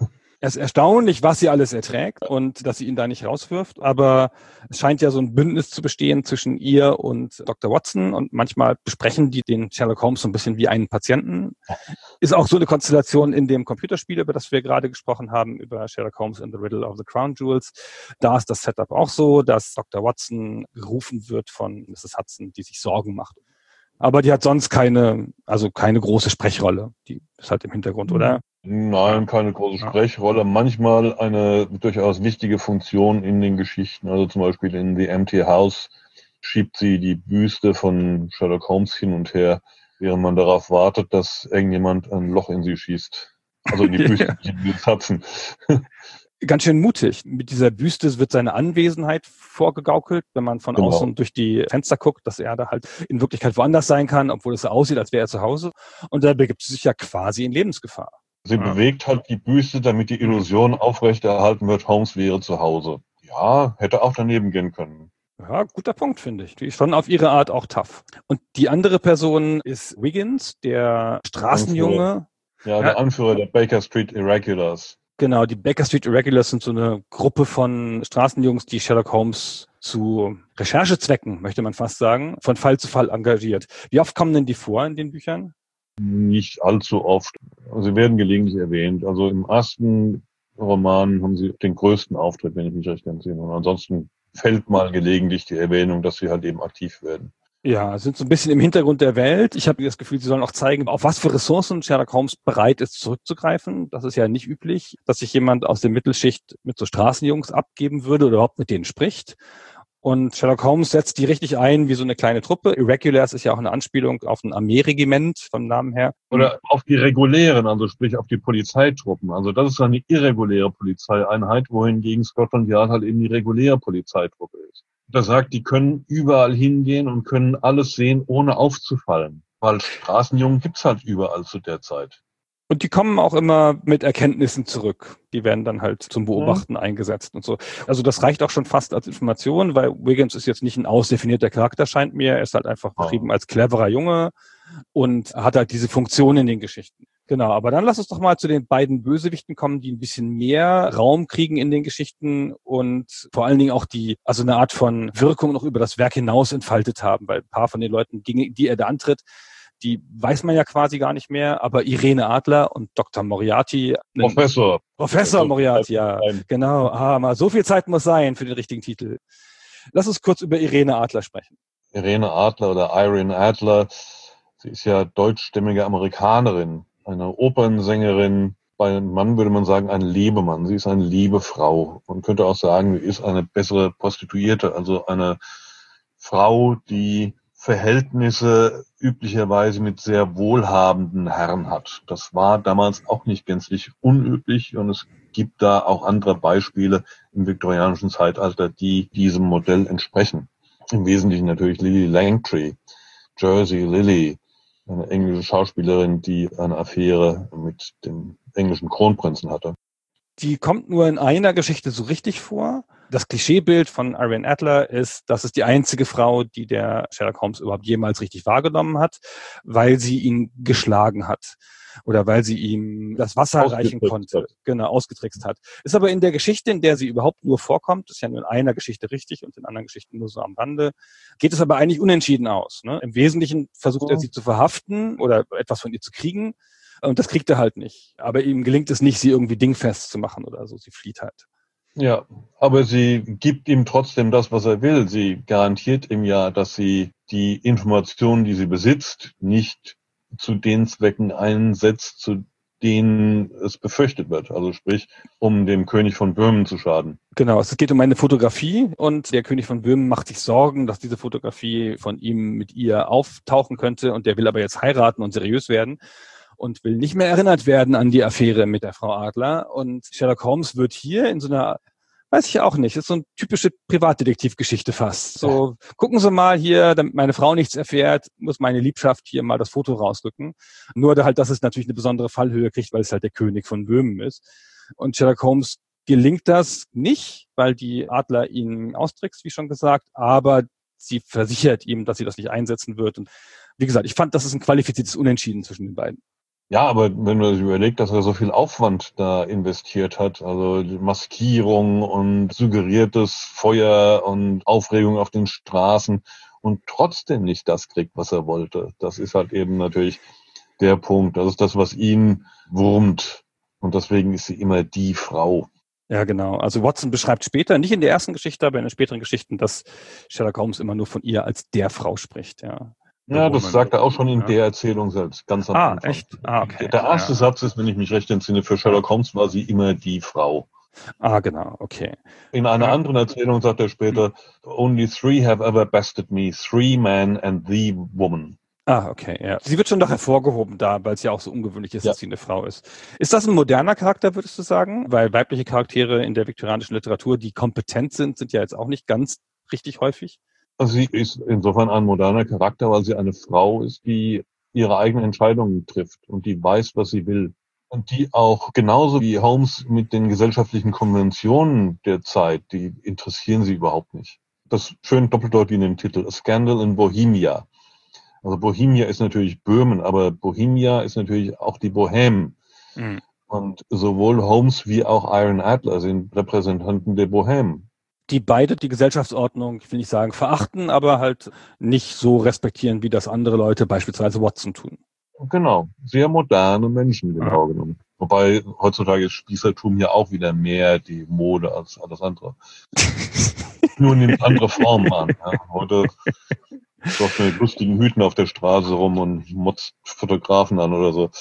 Es ist erstaunlich, was sie alles erträgt und dass sie ihn da nicht rauswirft. Aber es scheint ja so ein Bündnis zu bestehen zwischen ihr und Dr. Watson. Und manchmal besprechen die den Sherlock Holmes so ein bisschen wie einen Patienten. Ist auch so eine Konstellation in dem Computerspiel, über das wir gerade gesprochen haben, über Sherlock Holmes and the Riddle of the Crown Jewels. Da ist das Setup auch so, dass Dr. Watson gerufen wird von Mrs. Hudson, die sich Sorgen macht. Aber die hat sonst keine große Sprechrolle. Die ist halt im Hintergrund, oder? Nein, keine große Sprechrolle. Manchmal eine durchaus wichtige Funktion in den Geschichten. Also zum Beispiel in The Empty House schiebt sie die Büste von Sherlock Holmes hin und her, während man darauf wartet, dass irgendjemand ein Loch in sie schießt. Also in die Büste, die Hudson. Ganz schön mutig. Mit dieser Büste wird seine Anwesenheit vorgegaukelt, wenn man von außen durch die Fenster guckt, dass er da halt in Wirklichkeit woanders sein kann, obwohl es so aussieht, als wäre er zu Hause. Und da begibt sie sich ja quasi in Lebensgefahr. Sie bewegt halt die Büste, damit die Illusion aufrechterhalten wird, Holmes wäre zu Hause. Ja, hätte auch daneben gehen können. Ja, guter Punkt, finde ich. Die ist schon auf ihre Art auch tough. Und die andere Person ist Wiggins, der Straßenjunge. Ja, der Anführer der Baker Street Irregulars. Genau, die Baker Street Irregulars sind so eine Gruppe von Straßenjungs, die Sherlock Holmes zu Recherchezwecken, möchte man fast sagen, von Fall zu Fall engagiert. Wie oft kommen denn die vor in den Büchern? Nicht allzu oft. Sie werden gelegentlich erwähnt. Also im ersten Roman haben sie den größten Auftritt, wenn ich mich recht entsinne. Und ansonsten fällt mal gelegentlich die Erwähnung, dass sie halt eben aktiv werden. Ja, sind so ein bisschen im Hintergrund der Welt. Ich habe das Gefühl, sie sollen auch zeigen, auf was für Ressourcen Sherlock Holmes bereit ist, zurückzugreifen. Das ist ja nicht üblich, dass sich jemand aus der Mittelschicht mit so Straßenjungs abgeben würde oder überhaupt mit denen spricht. Und Sherlock Holmes setzt die richtig ein wie so eine kleine Truppe. Irregulars ist ja auch eine Anspielung auf ein Armeeregiment vom Namen her. Oder auf die regulären, also sprich auf die Polizeitruppen. Also das ist eine irreguläre Polizeieinheit, wohingegen Scotland Yard halt eben die reguläre Polizeitruppe ist. Das sagt, die können überall hingehen und können alles sehen, ohne aufzufallen. Weil Straßenjungen gibt's halt überall zu der Zeit. Und die kommen auch immer mit Erkenntnissen zurück. Die werden dann halt zum Beobachten eingesetzt und so. Also das reicht auch schon fast als Information, weil Wiggins ist jetzt nicht ein ausdefinierter Charakter, scheint mir. Er ist halt einfach beschrieben als cleverer Junge und hat halt diese Funktion in den Geschichten. Genau, aber dann lass uns doch mal zu den beiden Bösewichten kommen, die ein bisschen mehr Raum kriegen in den Geschichten und vor allen Dingen auch also eine Art von Wirkung noch über das Werk hinaus entfaltet haben, weil ein paar von den Leuten, gegen die er da antritt, die weiß man ja quasi gar nicht mehr, aber Irene Adler und Dr. Moriarty. Professor Moriarty, ja, genau. Mal so viel Zeit muss sein für den richtigen Titel. Lass uns kurz über Irene Adler sprechen. Irene Adler oder Irene Adler, sie ist ja deutschstämmige Amerikanerin, eine Opernsängerin. Bei einem Mann würde man sagen, ein Lebemann. Sie ist eine Liebefrau. Man könnte auch sagen, sie ist eine bessere Prostituierte, also eine Frau, die Verhältnisse üblicherweise mit sehr wohlhabenden Herren hat. Das war damals auch nicht gänzlich unüblich und es gibt da auch andere Beispiele im viktorianischen Zeitalter, die diesem Modell entsprechen. Im Wesentlichen natürlich Lily Langtry, Jersey Lily, eine englische Schauspielerin, die eine Affäre mit dem englischen Kronprinzen hatte. Die kommt nur in einer Geschichte so richtig vor. Das Klischeebild von Irene Adler ist, dass es die einzige Frau, die der Sherlock Holmes überhaupt jemals richtig wahrgenommen hat, weil sie ihn geschlagen hat oder weil sie ihm das Wasser reichen konnte, ausgetrickst hat. Ist aber in der Geschichte, in der sie überhaupt nur vorkommt, ist ja nur in einer Geschichte richtig und in anderen Geschichten nur so am Rande, geht es aber eigentlich unentschieden aus. Ne? Im Wesentlichen versucht er sie zu verhaften oder etwas von ihr zu kriegen. Und das kriegt er halt nicht. Aber ihm gelingt es nicht, sie irgendwie dingfest zu machen oder so. Sie flieht halt. Ja, aber sie gibt ihm trotzdem das, was er will. Sie garantiert ihm ja, dass sie die Informationen, die sie besitzt, nicht zu den Zwecken einsetzt, zu denen es befürchtet wird. Also sprich, um dem König von Böhmen zu schaden. Genau, es geht um eine Fotografie und der König von Böhmen macht sich Sorgen, dass diese Fotografie von ihm mit ihr auftauchen könnte und der will aber jetzt heiraten und seriös werden. Und will nicht mehr erinnert werden an die Affäre mit der Frau Adler. Und Sherlock Holmes wird hier in so einer, weiß ich auch nicht, ist so eine typische Privatdetektivgeschichte fast. So, gucken Sie mal hier, damit meine Frau nichts erfährt, muss meine Liebschaft hier mal das Foto rausrücken. Nur halt, dass es natürlich eine besondere Fallhöhe kriegt, weil es halt der König von Böhmen ist. Und Sherlock Holmes gelingt das nicht, weil die Adler ihn austrickst, wie schon gesagt, aber sie versichert ihm, dass sie das nicht einsetzen wird. Und wie gesagt, ich fand, das ist ein qualifiziertes Unentschieden zwischen den beiden. Ja, aber wenn man sich überlegt, dass er so viel Aufwand da investiert hat, also die Maskierung und suggeriertes Feuer und Aufregung auf den Straßen und trotzdem nicht das kriegt, was er wollte, das ist halt eben natürlich der Punkt. Das ist das, was ihn wurmt. Und deswegen ist sie immer die Frau. Ja, genau. Also Watson beschreibt später, nicht in der ersten Geschichte, aber in den späteren Geschichten, dass Sherlock Holmes immer nur von ihr als der Frau spricht, ja. The Ja, das Woman sagt er oder auch so, schon in ja. der Erzählung selbst, ganz am Ah, Anfang. echt? Ah, Der okay. erste Ja, Satz ist, wenn ich mich recht entsinne, für ja. Sherlock Holmes war sie immer die Frau. Ah, genau, okay. In einer Ja. anderen Erzählung sagt er Hm. später, only three have ever bested me, three men and the woman. Ah, okay, ja. Sie wird schon noch hervorgehoben da, weil es ja auch so ungewöhnlich ist, Ja, dass sie eine Frau ist. Ist das ein moderner Charakter, würdest du sagen? Weil weibliche Charaktere in der viktorianischen Literatur, die kompetent sind ja jetzt auch nicht ganz richtig häufig. also sie ist insofern ein moderner Charakter, weil sie eine Frau ist, die ihre eigenen Entscheidungen trifft und die weiß, was sie will. Und die auch genauso wie Holmes mit den gesellschaftlichen Konventionen der Zeit, die interessieren sie überhaupt nicht. Das schön doppeldeutig in dem Titel, A Scandal in Bohemia. Also Bohemia ist natürlich Böhmen, aber Bohemia ist natürlich auch die Bohème. Mhm. Und sowohl Holmes wie auch Iron Adler sind Repräsentanten der Bohème. Die beide die Gesellschaftsordnung, ich will nicht sagen verachten, aber halt nicht so respektieren, wie das andere Leute, beispielsweise Watson, tun. Genau, sehr moderne Menschen Ja. genau genommen. Wobei heutzutage ist Spießertum ja auch wieder mehr die Mode als alles andere. Nur nimmt andere Formen an. Ja. Heute läuft man mit lustigen Hüten auf der Straße rum und motzt Fotografen an oder so.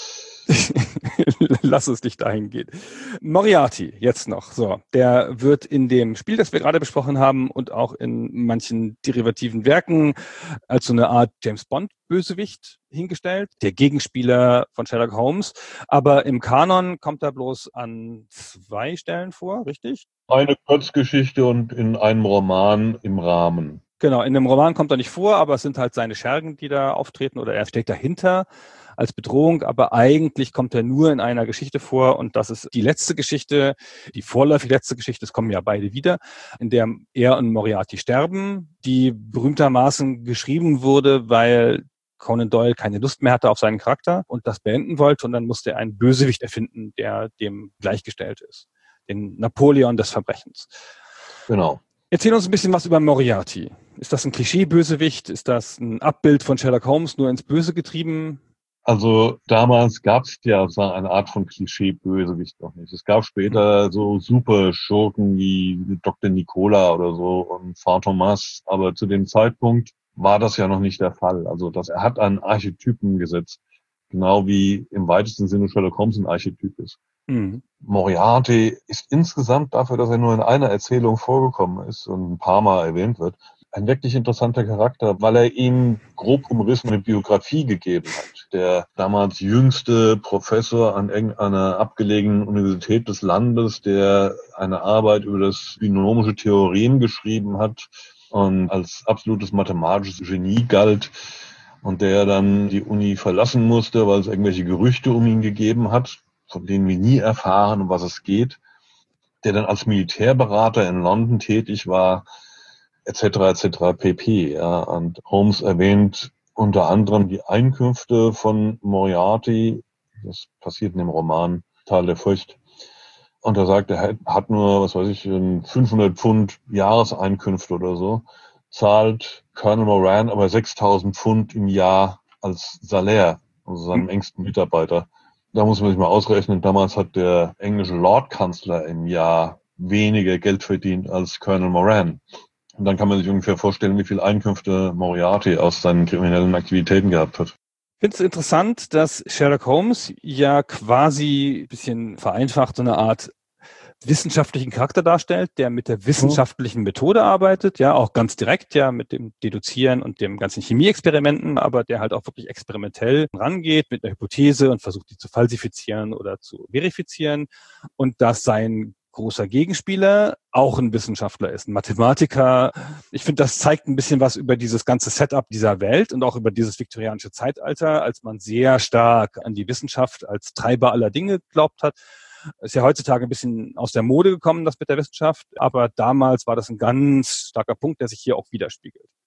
Lass es nicht dahin gehen. Moriarty, jetzt noch. So, der wird in dem Spiel, das wir gerade besprochen haben und auch in manchen derivativen Werken als so eine Art James Bond-Bösewicht hingestellt, der Gegenspieler von Sherlock Holmes. Aber im Kanon kommt er bloß an 2 Stellen vor, richtig? Eine Kurzgeschichte und in einem Roman im Rahmen. Genau, in dem Roman kommt er nicht vor, aber es sind halt seine Schergen, die da auftreten oder er steht dahinter als Bedrohung, aber eigentlich kommt er nur in einer Geschichte vor und das ist die letzte Geschichte, die vorläufig letzte Geschichte, es kommen ja beide wieder, in der er und Moriarty sterben, die berühmtermaßen geschrieben wurde, weil Conan Doyle keine Lust mehr hatte auf seinen Charakter und das beenden wollte und dann musste er einen Bösewicht erfinden, der dem gleichgestellt ist, den Napoleon des Verbrechens. Genau. Erzähl uns ein bisschen was über Moriarty. Ist das ein Klischee-Bösewicht? Ist das ein Abbild von Sherlock Holmes, nur ins Böse getrieben? Also damals gab es ja so eine Art von Klischee-Bösewicht noch nicht. Es gab später so super Schurken wie Dr. Nicola oder so und Frau Thomas, aber zu dem Zeitpunkt war das ja noch nicht der Fall. Also er hat einen Archetypen gesetzt, genau wie im weitesten Sinne Sherlock Holmes ein Archetyp ist. Mhm. Moriarty ist insgesamt dafür, dass er nur in einer Erzählung vorgekommen ist und ein paar Mal erwähnt wird, ein wirklich interessanter Charakter, weil er ihm grob umrissen eine Biografie gegeben hat. Der damals jüngste Professor an irgendeiner abgelegenen Universität des Landes, der eine Arbeit über das binomische Theorem geschrieben hat und als absolutes mathematisches Genie galt und der dann die Uni verlassen musste, weil es irgendwelche Gerüchte um ihn gegeben hat, von denen wir nie erfahren, um was es geht, der dann als Militärberater in London tätig war, etc. pp. Ja. Und Holmes erwähnt unter anderem die Einkünfte von Moriarty, das passiert in dem Roman Tal der Furcht. Und er sagt, er hat nur, 500 Pfund Jahreseinkünfte oder so, zahlt Colonel Moran aber 6.000 Pfund im Jahr als Salär, also seinem engsten Mitarbeiter. Da muss man sich mal ausrechnen, damals hat der englische Lordkanzler im Jahr weniger Geld verdient als Colonel Moran. Und dann kann man sich ungefähr vorstellen, wie viel Einkünfte Moriarty aus seinen kriminellen Aktivitäten gehabt hat. Ich finde es interessant, dass Sherlock Holmes ja quasi ein bisschen vereinfacht so eine Art wissenschaftlichen Charakter darstellt, der mit der wissenschaftlichen Methode arbeitet, ja, auch ganz direkt, ja, mit dem Deduzieren und dem ganzen Chemieexperimenten, aber der halt auch wirklich experimentell rangeht mit einer Hypothese und versucht, die zu falsifizieren oder zu verifizieren und dass sein großer Gegenspieler auch ein Wissenschaftler ist, ein Mathematiker. Ich finde, das zeigt ein bisschen was über dieses ganze Setup dieser Welt und auch über dieses viktorianische Zeitalter, als man sehr stark an die Wissenschaft als Treiber aller Dinge geglaubt hat. Ist ja heutzutage ein bisschen aus der Mode gekommen, das mit der Wissenschaft, aber damals war das ein ganz starker Punkt, der sich hier auch widerspiegelt.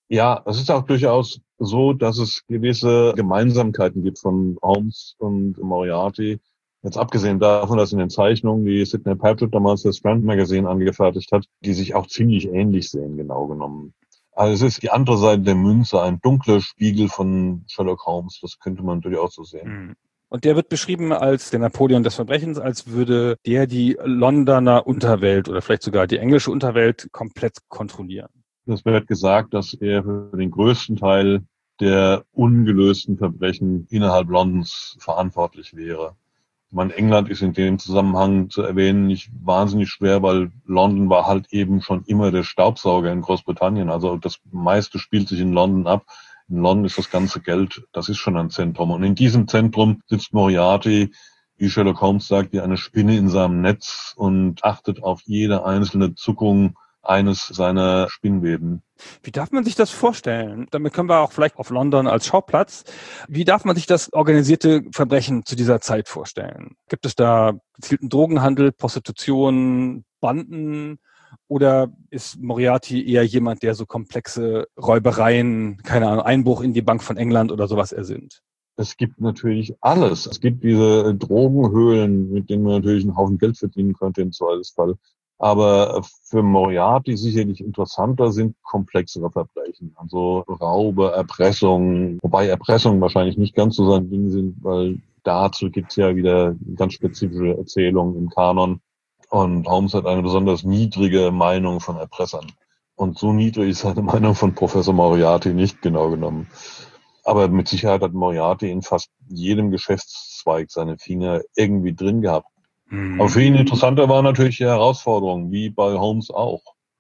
Ja, es ist auch durchaus so, dass es gewisse Gemeinsamkeiten gibt von Holmes und Moriarty. Jetzt abgesehen davon, dass in den Zeichnungen, die Sidney Paget damals das Strand Magazine angefertigt hat, die sich auch ziemlich ähnlich sehen, genau genommen. Also es ist die andere Seite der Münze, ein dunkler Spiegel von Sherlock Holmes. Das könnte man durchaus so sehen. Mhm. Und der wird beschrieben als der Napoleon des Verbrechens, als würde der die Londoner Unterwelt oder vielleicht sogar die englische Unterwelt komplett kontrollieren. Es wird gesagt, dass er für den größten Teil der ungelösten Verbrechen innerhalb Londons verantwortlich wäre. Ich meine, England ist in dem Zusammenhang zu erwähnen nicht wahnsinnig schwer, weil London war halt eben schon immer der Staubsauger in Großbritannien. Also das meiste spielt sich in London ab. In London ist das ganze Geld, das ist schon ein Zentrum. Und in diesem Zentrum sitzt Moriarty, wie Sherlock Holmes sagt, wie eine Spinne in seinem Netz und achtet auf jede einzelne Zuckung eines seiner Spinnweben. Wie darf man sich das vorstellen? Damit können wir auch vielleicht auf London als Schauplatz. Wie darf man sich das organisierte Verbrechen zu dieser Zeit vorstellen? Gibt es da gezielten Drogenhandel, Prostitution, Banden? Oder ist Moriarty eher jemand, der so komplexe Räubereien, keine Ahnung, Einbruch in die Bank von England oder sowas ersinnt? Es gibt natürlich alles. Es gibt diese Drogenhöhlen, mit denen man natürlich einen Haufen Geld verdienen könnte im Zweifelsfall. Aber für Moriarty sicherlich interessanter sind komplexere Verbrechen. Also Raube, Erpressung, wobei Erpressung wahrscheinlich nicht ganz so sein Ding sind, weil dazu gibt's ja wieder ganz spezifische Erzählungen im Kanon. Und Holmes hat eine besonders niedrige Meinung von Erpressern. Und so niedrig ist seine Meinung von Professor Moriarty nicht genau genommen. Aber mit Sicherheit hat Moriarty in fast jedem Geschäftszweig seine Finger irgendwie drin gehabt. Aber für ihn interessanter war natürlich die Herausforderung, wie bei Holmes auch.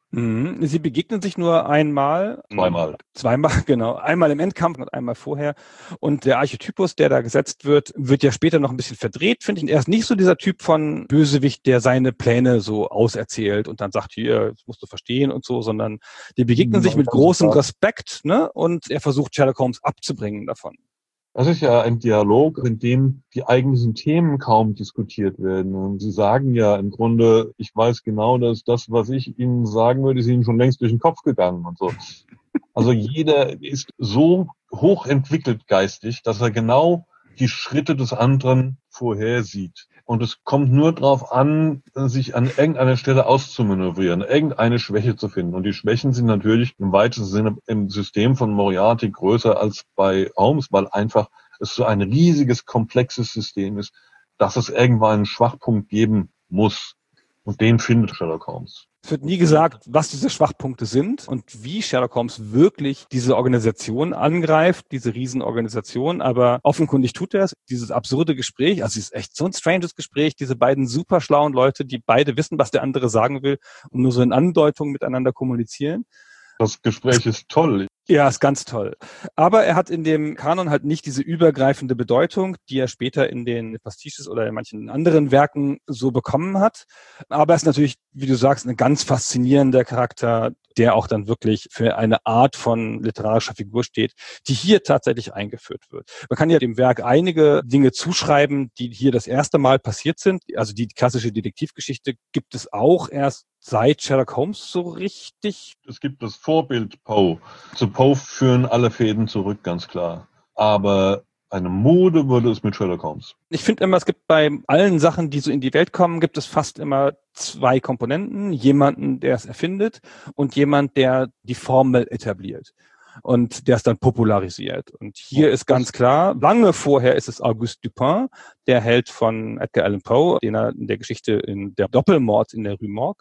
Sie begegnen sich nur einmal. Zweimal, genau. Einmal im Endkampf und einmal vorher. Und der Archetypus, der da gesetzt wird, wird ja später noch ein bisschen verdreht, finde ich. Er ist nicht so dieser Typ von Bösewicht, der seine Pläne so auserzählt und dann sagt, hier, das musst du verstehen und so, sondern die begegnen sich mit großem Respekt, ne? Und er versucht, Sherlock Holmes abzubringen davon. Das ist ja ein Dialog, in dem die eigentlichen Themen kaum diskutiert werden. Und Sie sagen ja im Grunde, ich weiß genau, dass das, was ich Ihnen sagen würde, ist Ihnen schon längst durch den Kopf gegangen und so. Also jeder ist so hochentwickelt geistig, dass er genau die Schritte des anderen vorhersieht. Und es kommt nur darauf an, sich an irgendeiner Stelle auszumanövrieren, irgendeine Schwäche zu finden. Und die Schwächen sind natürlich im weitesten Sinne im System von Moriarty größer als bei Holmes, weil einfach es so ein riesiges, komplexes System ist, dass es irgendwann einen Schwachpunkt geben muss. Und den findet Sherlock Holmes. Es wird nie gesagt, was diese Schwachpunkte sind und wie Sherlock Holmes wirklich diese Organisation angreift, diese Riesenorganisation. Aber offenkundig tut er es. Dieses absurde Gespräch, also es ist echt so ein stranges Gespräch, diese beiden super schlauen Leute, die beide wissen, was der andere sagen will und nur so in Andeutungen miteinander kommunizieren. Das Gespräch ist toll. Ja, ist ganz toll. Aber er hat in dem Kanon halt nicht diese übergreifende Bedeutung, die er später in den Pastiches oder in manchen anderen Werken so bekommen hat. Aber er ist natürlich, wie du sagst, ein ganz faszinierender Charakter, der auch dann wirklich für eine Art von literarischer Figur steht, die hier tatsächlich eingeführt wird. Man kann ja dem Werk einige Dinge zuschreiben, die hier das erste Mal passiert sind. Also die klassische Detektivgeschichte gibt es auch erst seit Sherlock Holmes so richtig. Es gibt das Vorbild Poe. Zu Poe führen alle Fäden zurück, ganz klar. Aber eine Mode wurde es mit Sherlock Holmes. Ich finde immer, es gibt bei allen Sachen, die so in die Welt kommen, gibt es fast immer zwei Komponenten. Jemanden, der es erfindet und jemand, der die Formel etabliert und der es dann popularisiert. Und hier ist ganz klar, lange vorher ist es Auguste Dupin, der Held von Edgar Allan Poe, den er in der Geschichte in der Doppelmord in der Rue Morgue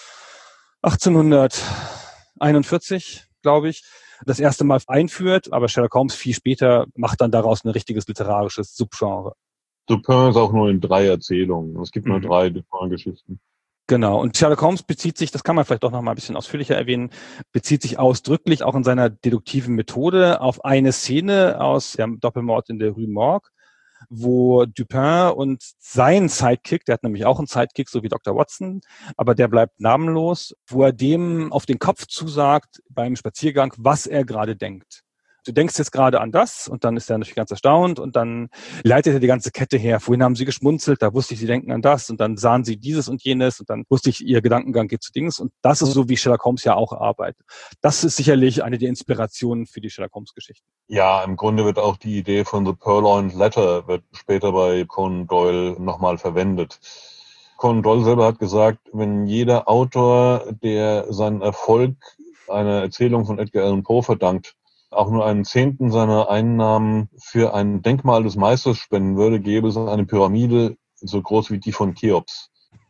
1841, glaube ich, das erste Mal einführt, aber Sherlock Holmes viel später macht dann daraus ein richtiges literarisches Subgenre. Dupin ist auch nur in 3 Erzählungen. Es gibt nur 3 Dupin-Geschichten. Genau. Und Sherlock Holmes bezieht sich, das kann man vielleicht doch noch mal ein bisschen ausführlicher erwähnen, bezieht sich ausdrücklich auch in seiner deduktiven Methode auf eine Szene aus dem Doppelmord in der Rue Morgue, wo Dupin und sein Sidekick, der hat nämlich auch einen Sidekick, so wie Dr. Watson, aber der bleibt namenlos, wo er dem auf den Kopf zusagt beim Spaziergang, was er gerade denkt. du denkst jetzt gerade an das und dann ist er natürlich ganz erstaunt und dann leitet er die ganze Kette her. Vorhin haben sie geschmunzelt, da wusste ich, sie denken an das und dann sahen sie dieses und jenes und dann wusste ich, ihr Gedankengang geht zu Dings und das ist so, wie Sherlock Holmes ja auch arbeitet. Das ist sicherlich eine der Inspirationen für die Sherlock Holmes-Geschichten. Ja, im Grunde wird auch die Idee von The Purloined Letter wird später bei Conan Doyle nochmal verwendet. Conan Doyle selber hat gesagt, wenn jeder Autor, der seinen Erfolg einer Erzählung von Edgar Allan Poe verdankt, auch nur 1/10 seiner Einnahmen für ein Denkmal des Meisters spenden würde, gäbe es eine Pyramide so groß wie die von Cheops.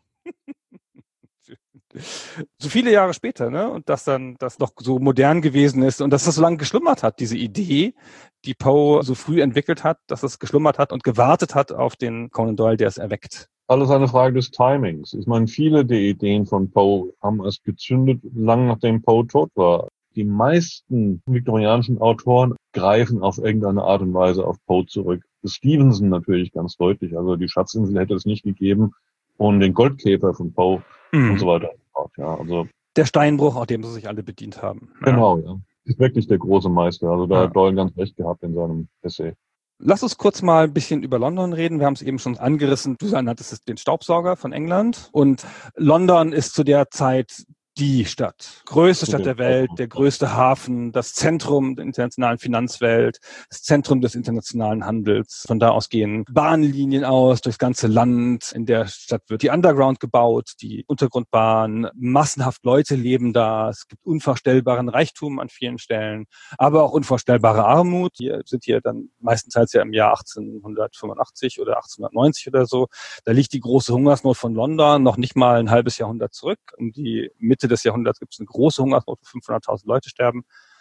So viele Jahre später, ne? Und dass dann das noch so modern gewesen ist und dass das so lange geschlummert hat, diese Idee, die Poe so früh entwickelt hat, dass es geschlummert hat und gewartet hat auf den Conan Doyle, der es erweckt. Alles eine Frage des Timings. Ich meine, viele der Ideen von Poe haben erst gezündet, lang nachdem Poe tot war. Die meisten viktorianischen Autoren greifen auf irgendeine Art und Weise auf Poe zurück. Stevenson natürlich ganz deutlich. Also die Schatzinsel hätte es nicht gegeben ohne den Goldkäfer von Poe und so weiter. Ja, also der Steinbruch, aus dem sie sich alle bedient haben. Ja. Genau, ja. Ist wirklich der große Meister. Also da hat Doyle ganz recht gehabt in seinem Essay. Lass uns kurz mal ein bisschen über London reden. Wir haben es eben schon angerissen. Du nanntest den Staubsauger von England. Und London ist zu der Zeit die Stadt. Größte Stadt der Welt, der größte Hafen, das Zentrum der internationalen Finanzwelt, das Zentrum des internationalen Handels. Von da aus gehen Bahnlinien aus durchs ganze Land. In der Stadt wird die Underground gebaut, die Untergrundbahn. Massenhaft Leute leben da. Es gibt unvorstellbaren Reichtum an vielen Stellen, aber auch unvorstellbare Armut. Wir sind hier dann meistenteils ja im Jahr 1885 oder 1890 oder so. Da liegt die große Hungersnot von London noch nicht mal ein halbes Jahrhundert zurück. Um die Mitte des Jahrhunderts gibt es eine große Hungersnot, wo 500.000 Leute sterben.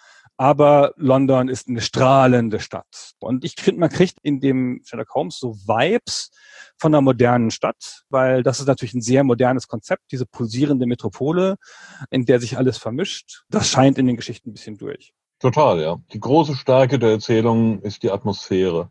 Aber London ist eine strahlende Stadt. Und ich finde, man kriegt in dem Sherlock Holmes so Vibes von einer modernen Stadt, weil das ist natürlich ein sehr modernes Konzept, diese pulsierende Metropole, in der sich alles vermischt. Das scheint in den Geschichten ein bisschen durch. Total, ja. Die große Stärke der Erzählung ist die Atmosphäre.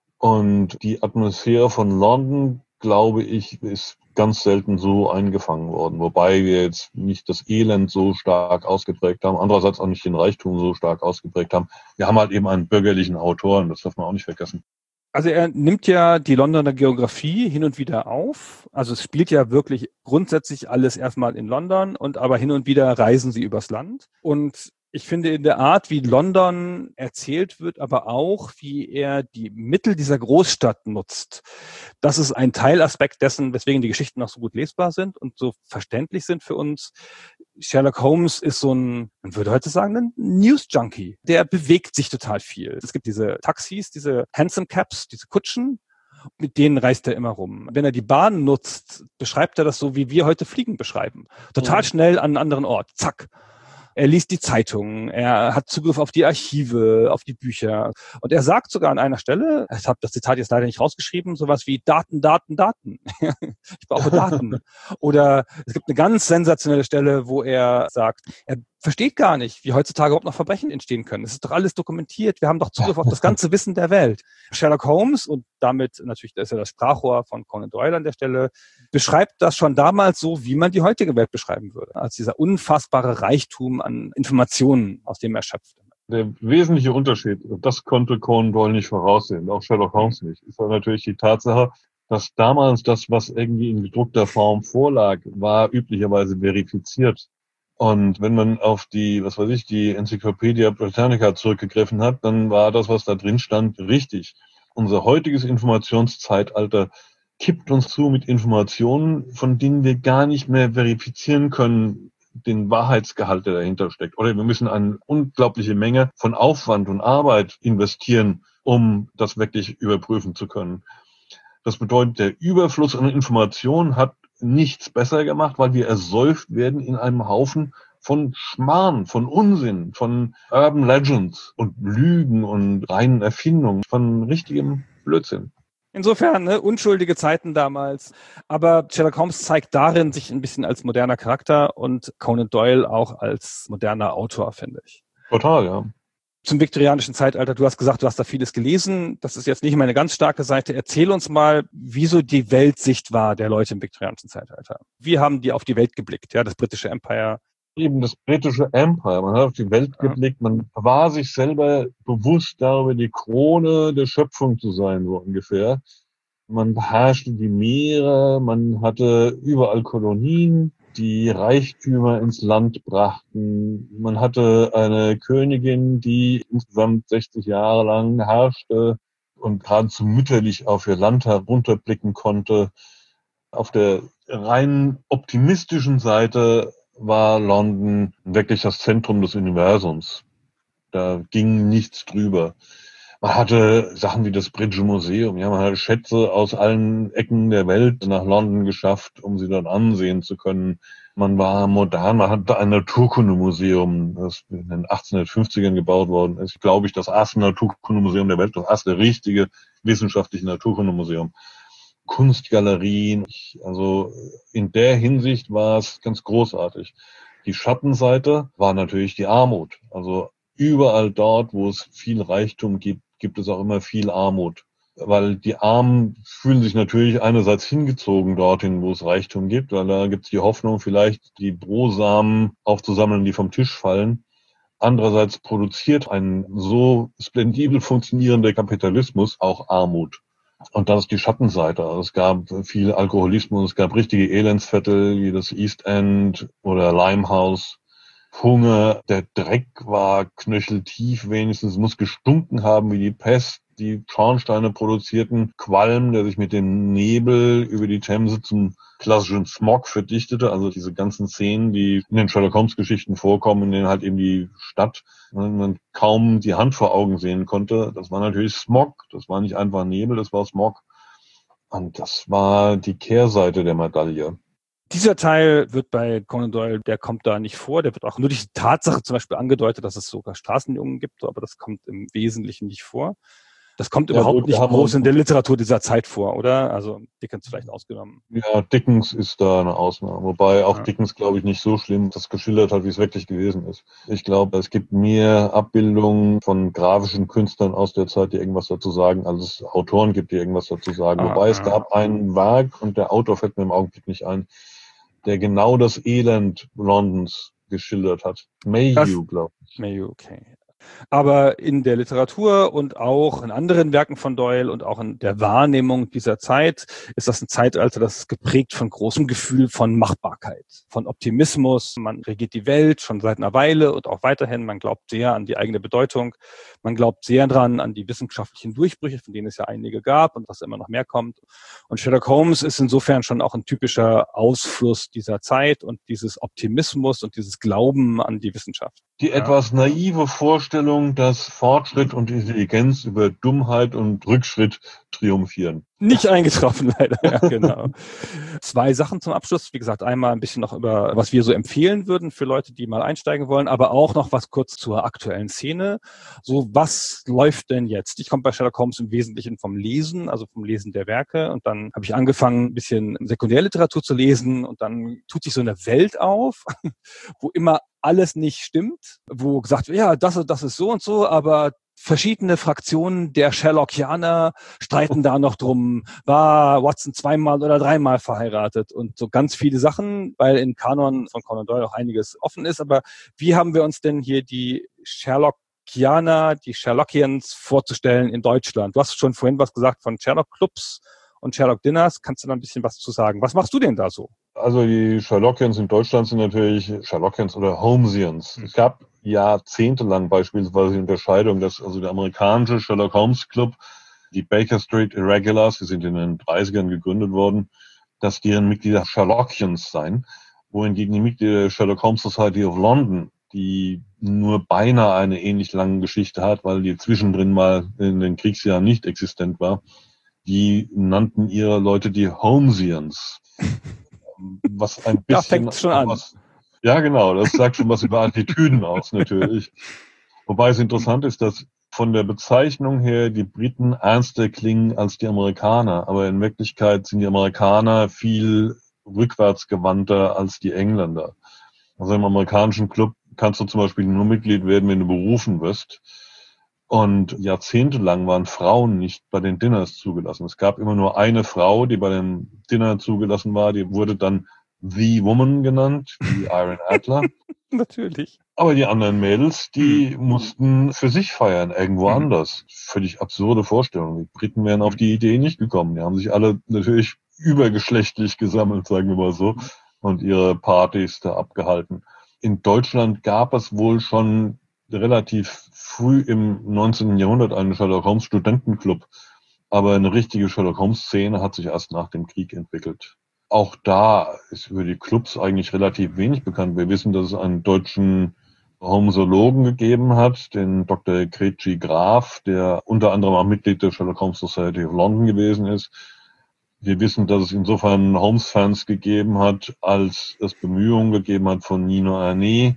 Und die Atmosphäre von London, glaube ich, ist ganz selten so eingefangen worden, wobei wir jetzt nicht das Elend so stark ausgeprägt haben, andererseits auch nicht den Reichtum so stark ausgeprägt haben. Wir haben halt eben einen bürgerlichen Autor und das darf man auch nicht vergessen. Also er nimmt ja die Londoner Geografie hin und wieder auf. Also es spielt ja wirklich grundsätzlich alles erstmal in London und aber hin und wieder reisen sie übers Land. Und ich finde in der Art, wie London erzählt wird, aber auch, wie er die Mittel dieser Großstadt nutzt. Das ist ein Teilaspekt dessen, weswegen die Geschichten noch so gut lesbar sind und so verständlich sind für uns. Sherlock Holmes ist so ein, man würde heute sagen, ein News-Junkie. Der bewegt sich total viel. Es gibt diese Taxis, diese Hansom Cabs, diese Kutschen. Mit denen reist er immer rum. Wenn er die Bahn nutzt, beschreibt er das so, wie wir heute Fliegen beschreiben. Total schnell an einen anderen Ort. Zack. Er liest die Zeitungen, er hat Zugriff auf die Archive, auf die Bücher. Und er sagt sogar an einer Stelle, ich habe das Zitat jetzt leider nicht rausgeschrieben, sowas wie Daten, Daten, Daten. Ich brauche Daten. Oder es gibt eine ganz sensationelle Stelle, wo er sagt, er versteht gar nicht, wie heutzutage überhaupt noch Verbrechen entstehen können. Es ist doch alles dokumentiert. Wir haben doch Zugriff auf das ganze Wissen der Welt. Sherlock Holmes, und damit natürlich, das ist ja das Sprachrohr von Conan Doyle an der Stelle, beschreibt das schon damals so, wie man die heutige Welt beschreiben würde. Als dieser unfassbare Reichtum an Informationen, aus dem er schöpft. Der wesentliche Unterschied, das konnte Conan Doyle nicht voraussehen, auch Sherlock Holmes nicht, ist natürlich die Tatsache, dass damals das, was irgendwie in gedruckter Form vorlag, war üblicherweise verifiziert. Und wenn man auf die Enzyklopädie Britannica zurückgegriffen hat, dann war das, was da drin stand, richtig. Unser heutiges Informationszeitalter kippt uns zu mit Informationen, von denen wir gar nicht mehr verifizieren können, den Wahrheitsgehalt, der dahinter steckt. Oder wir müssen eine unglaubliche Menge von Aufwand und Arbeit investieren, um das wirklich überprüfen zu können. Das bedeutet, der Überfluss an Informationen hat nichts besser gemacht, weil wir ersäuft werden in einem Haufen von Schmarrn, von Unsinn, von Urban Legends und Lügen und reinen Erfindungen, von richtigem Blödsinn. Insofern, unschuldige Zeiten damals. Aber Sherlock Holmes zeigt darin sich ein bisschen als moderner Charakter und Conan Doyle auch als moderner Autor, finde ich. Total, ja. Zum viktorianischen Zeitalter, du hast gesagt, du hast da vieles gelesen. Das ist jetzt nicht meine ganz starke Seite. Erzähl uns mal, wieso die Weltsicht war der Leute im viktorianischen Zeitalter. Wie haben die auf die Welt geblickt? Ja, das britische Empire. eben das britische Empire. Man hat auf die Welt geblickt, man war sich selber bewusst darüber, die Krone der Schöpfung zu sein, so ungefähr. Man beherrschte die Meere, man hatte überall Kolonien, die Reichtümer ins Land brachten. Man hatte eine Königin, die insgesamt 60 Jahre lang herrschte und geradezu mütterlich auf ihr Land herunterblicken konnte. Auf der rein optimistischen Seite war London wirklich das Zentrum des Universums. Da ging nichts drüber. Man hatte Sachen wie das Britische Museum. Ja, man hatte Schätze aus allen Ecken der Welt nach London geschafft, um sie dort ansehen zu können. Man war modern. Man hatte ein Naturkundemuseum, das in den 1850ern gebaut worden ist. Glaube ich, das erste Naturkundemuseum der Welt, das erste richtige wissenschaftliche Naturkundemuseum. Kunstgalerien. Also in der Hinsicht war es ganz großartig. Die Schattenseite war natürlich die Armut. Also überall dort, wo es viel Reichtum gibt, gibt es auch immer viel Armut. Weil die Armen fühlen sich natürlich einerseits hingezogen dorthin, wo es Reichtum gibt, weil da gibt es die Hoffnung, vielleicht die Brosamen aufzusammeln, die vom Tisch fallen. Andererseits produziert ein so splendibel funktionierender Kapitalismus auch Armut. Und das ist die Schattenseite. Also es gab viel Alkoholismus, es gab richtige Elendsviertel wie das East End oder Limehouse. Hunger, der Dreck war knöcheltief wenigstens, es muss gestunken haben wie die Pest. Die Schornsteine produzierten Qualm, der sich mit dem Nebel über die Themse zum klassischen Smog verdichtete. Also diese ganzen Szenen, die in den Sherlock Holmes Geschichten vorkommen, in denen halt eben die Stadt man kaum die Hand vor Augen sehen konnte. Das war natürlich Smog. Das war nicht einfach Nebel, das war Smog. Und das war die Kehrseite der Medaille. Dieser Teil wird bei Conan Doyle, der kommt da nicht vor. Der wird auch nur die Tatsache zum Beispiel angedeutet, dass es sogar Straßenjungen gibt, aber das kommt im Wesentlichen nicht vor. Das kommt überhaupt nicht groß in der Literatur dieser Zeit vor, oder? Also Dickens vielleicht ausgenommen. Ja, Dickens ist da eine Ausnahme. Wobei auch Dickens, glaube ich, nicht so schlimm das geschildert hat, wie es wirklich gewesen ist. Ich glaube, es gibt mehr Abbildungen von grafischen Künstlern aus der Zeit, die irgendwas dazu sagen, als es Autoren gibt, die irgendwas dazu sagen. Wobei es gab ein Werk, und der Autor fällt mir im Augenblick nicht ein, der genau das Elend Londons geschildert hat. Mayhew, glaube ich. Mayhew, okay. Aber in der Literatur und auch in anderen Werken von Doyle und auch in der Wahrnehmung dieser Zeit ist das ein Zeitalter, das ist geprägt von großem Gefühl von Machbarkeit, von Optimismus. Man regiert die Welt schon seit einer Weile und auch weiterhin. Man glaubt sehr an die eigene Bedeutung. Man glaubt sehr dran an die wissenschaftlichen Durchbrüche, von denen es ja einige gab und was immer noch mehr kommt. Und Sherlock Holmes ist insofern schon auch ein typischer Ausfluss dieser Zeit und dieses Optimismus und dieses Glauben an die Wissenschaft. Die etwas naive Vorstellung, dass Fortschritt und Intelligenz über Dummheit und Rückschritt triumphieren. Nicht eingetroffen, leider. Ja, genau. 2 Sachen zum Abschluss. Wie gesagt, einmal ein bisschen noch über, was wir so empfehlen würden für Leute, die mal einsteigen wollen, aber auch noch was kurz zur aktuellen Szene. So, was läuft denn jetzt? Ich komme bei Sherlock Holmes im Wesentlichen vom Lesen, also vom Lesen der Werke. Und dann habe ich angefangen, ein bisschen Sekundärliteratur zu lesen. Und dann tut sich so eine Welt auf, wo immer alles nicht stimmt, wo gesagt wird, ja, das ist so und so, aber verschiedene Fraktionen der Sherlockianer streiten da noch drum, war Watson 2-mal oder 3-mal verheiratet und so ganz viele Sachen, weil im Kanon von Conan Doyle auch einiges offen ist. Aber wie haben wir uns denn hier die Sherlockianer, die Sherlockians vorzustellen in Deutschland? Du hast schon vorhin was gesagt von Sherlock-Clubs und Sherlock-Dinners. Kannst du da ein bisschen was zu sagen? Was machst du denn da so? Also die Sherlockians in Deutschland sind natürlich Sherlockians oder Holmesians. Es gab jahrzehntelang beispielsweise die Unterscheidung, dass also der amerikanische Sherlock Holmes Club, die Baker Street Irregulars, die sind in den 30ern gegründet worden, dass deren Mitglieder Sherlockians seien, wohingegen die Mitglieder der Sherlock Holmes Society of London, die nur beinahe eine ähnlich lange Geschichte hat, weil die zwischendrin mal in den Kriegsjahren nicht existent war, die nannten ihre Leute die Holmesians. Was ein bisschen. Da fängt schon an. Ja, genau. Das sagt schon was über Attitüden aus, natürlich. Wobei es interessant ist, dass von der Bezeichnung her die Briten ernster klingen als die Amerikaner. Aber in Wirklichkeit sind die Amerikaner viel rückwärtsgewandter als die Engländer. Also im amerikanischen Club kannst du zum Beispiel nur Mitglied werden, wenn du berufen wirst. Und jahrzehntelang waren Frauen nicht bei den Dinners zugelassen. Es gab immer nur eine Frau, die bei dem Dinner zugelassen war. Die wurde dann The Woman genannt, wie Irene Adler. Natürlich. Aber die anderen Mädels, die mussten für sich feiern, irgendwo anders. Völlig absurde Vorstellung. Die Briten wären auf die Idee nicht gekommen. Die haben sich alle natürlich übergeschlechtlich gesammelt, sagen wir mal so, und ihre Partys da abgehalten. In Deutschland gab es wohl schon relativ früh im 19. Jahrhundert einen Sherlock Holmes Studentenclub. Aber eine richtige Sherlock Holmes Szene hat sich erst nach dem Krieg entwickelt. Auch da ist über die Clubs eigentlich relativ wenig bekannt. Wir wissen, dass es einen deutschen Holmesologen gegeben hat, den Dr. Kretschi Graf, der unter anderem auch Mitglied der Sherlock Holmes Society of London gewesen ist. Wir wissen, dass es insofern Holmes-Fans gegeben hat, als es Bemühungen gegeben hat von Nino Arnay,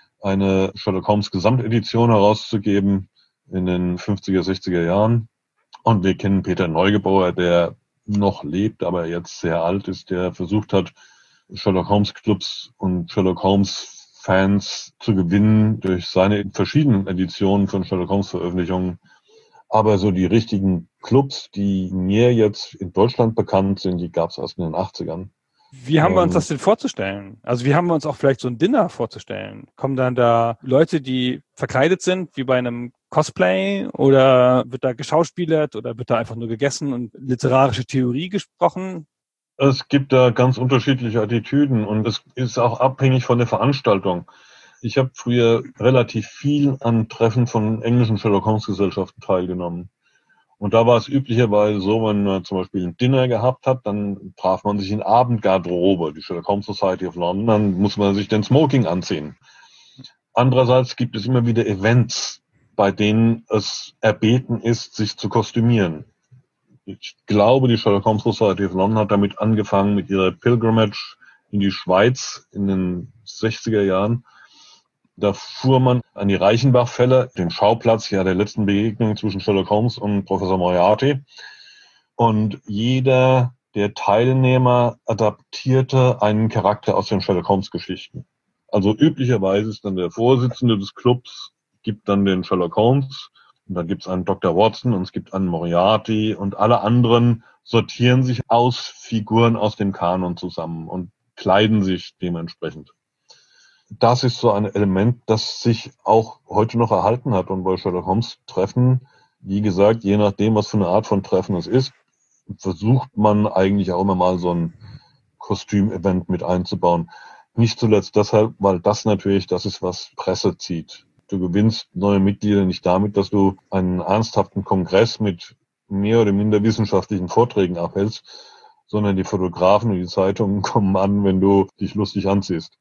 eine Sherlock Holmes Gesamtedition herauszugeben in den 50er, 60er Jahren. Und wir kennen Peter Neugebauer, der noch lebt, aber jetzt sehr alt ist, der versucht hat, Sherlock Holmes Clubs und Sherlock Holmes Fans zu gewinnen durch seine verschiedenen Editionen von Sherlock Holmes Veröffentlichungen. Aber so die richtigen Clubs, die mir jetzt in Deutschland bekannt sind, die gab es erst in den 80ern. Wie haben wir uns das denn vorzustellen? Also wie haben wir uns auch vielleicht so ein Dinner vorzustellen? Kommen dann da Leute, die verkleidet sind, wie bei einem Cosplay, oder wird da geschauspielert oder wird da einfach nur gegessen und literarische Theorie gesprochen? Es gibt da ganz unterschiedliche Attitüden und es ist auch abhängig von der Veranstaltung. Ich habe früher relativ viel an Treffen von englischen Sherlock Holmes Gesellschaften teilgenommen. Und da war es üblicherweise so, wenn man zum Beispiel ein Dinner gehabt hat, dann traf man sich in Abendgarderobe, die Sherlock Holmes Society of London, dann muss man sich den Smoking anziehen. Andererseits gibt es immer wieder Events, bei denen es erbeten ist, sich zu kostümieren. Ich glaube, die Sherlock Holmes Society of London hat damit angefangen mit ihrer Pilgrimage in die Schweiz in den 60er Jahren. Da fuhr man an die Reichenbach-Fälle, den Schauplatz der letzten Begegnung zwischen Sherlock Holmes und Professor Moriarty. Und jeder der Teilnehmer adaptierte einen Charakter aus den Sherlock Holmes-Geschichten. Also üblicherweise ist dann der Vorsitzende des Clubs, gibt dann den Sherlock Holmes, und dann gibt es einen Dr. Watson und es gibt einen Moriarty, und alle anderen sortieren sich aus Figuren aus dem Kanon zusammen und kleiden sich dementsprechend. Das ist so ein Element, das sich auch heute noch erhalten hat. Und bei Sherlock Holmes Treffen, wie gesagt, je nachdem, was für eine Art von Treffen es ist, versucht man eigentlich auch immer mal so ein Kostüm-Event mit einzubauen. Nicht zuletzt deshalb, weil das natürlich das ist, was Presse zieht. Du gewinnst neue Mitglieder nicht damit, dass du einen ernsthaften Kongress mit mehr oder minder wissenschaftlichen Vorträgen abhältst, sondern die Fotografen und die Zeitungen kommen an, wenn du dich lustig anziehst.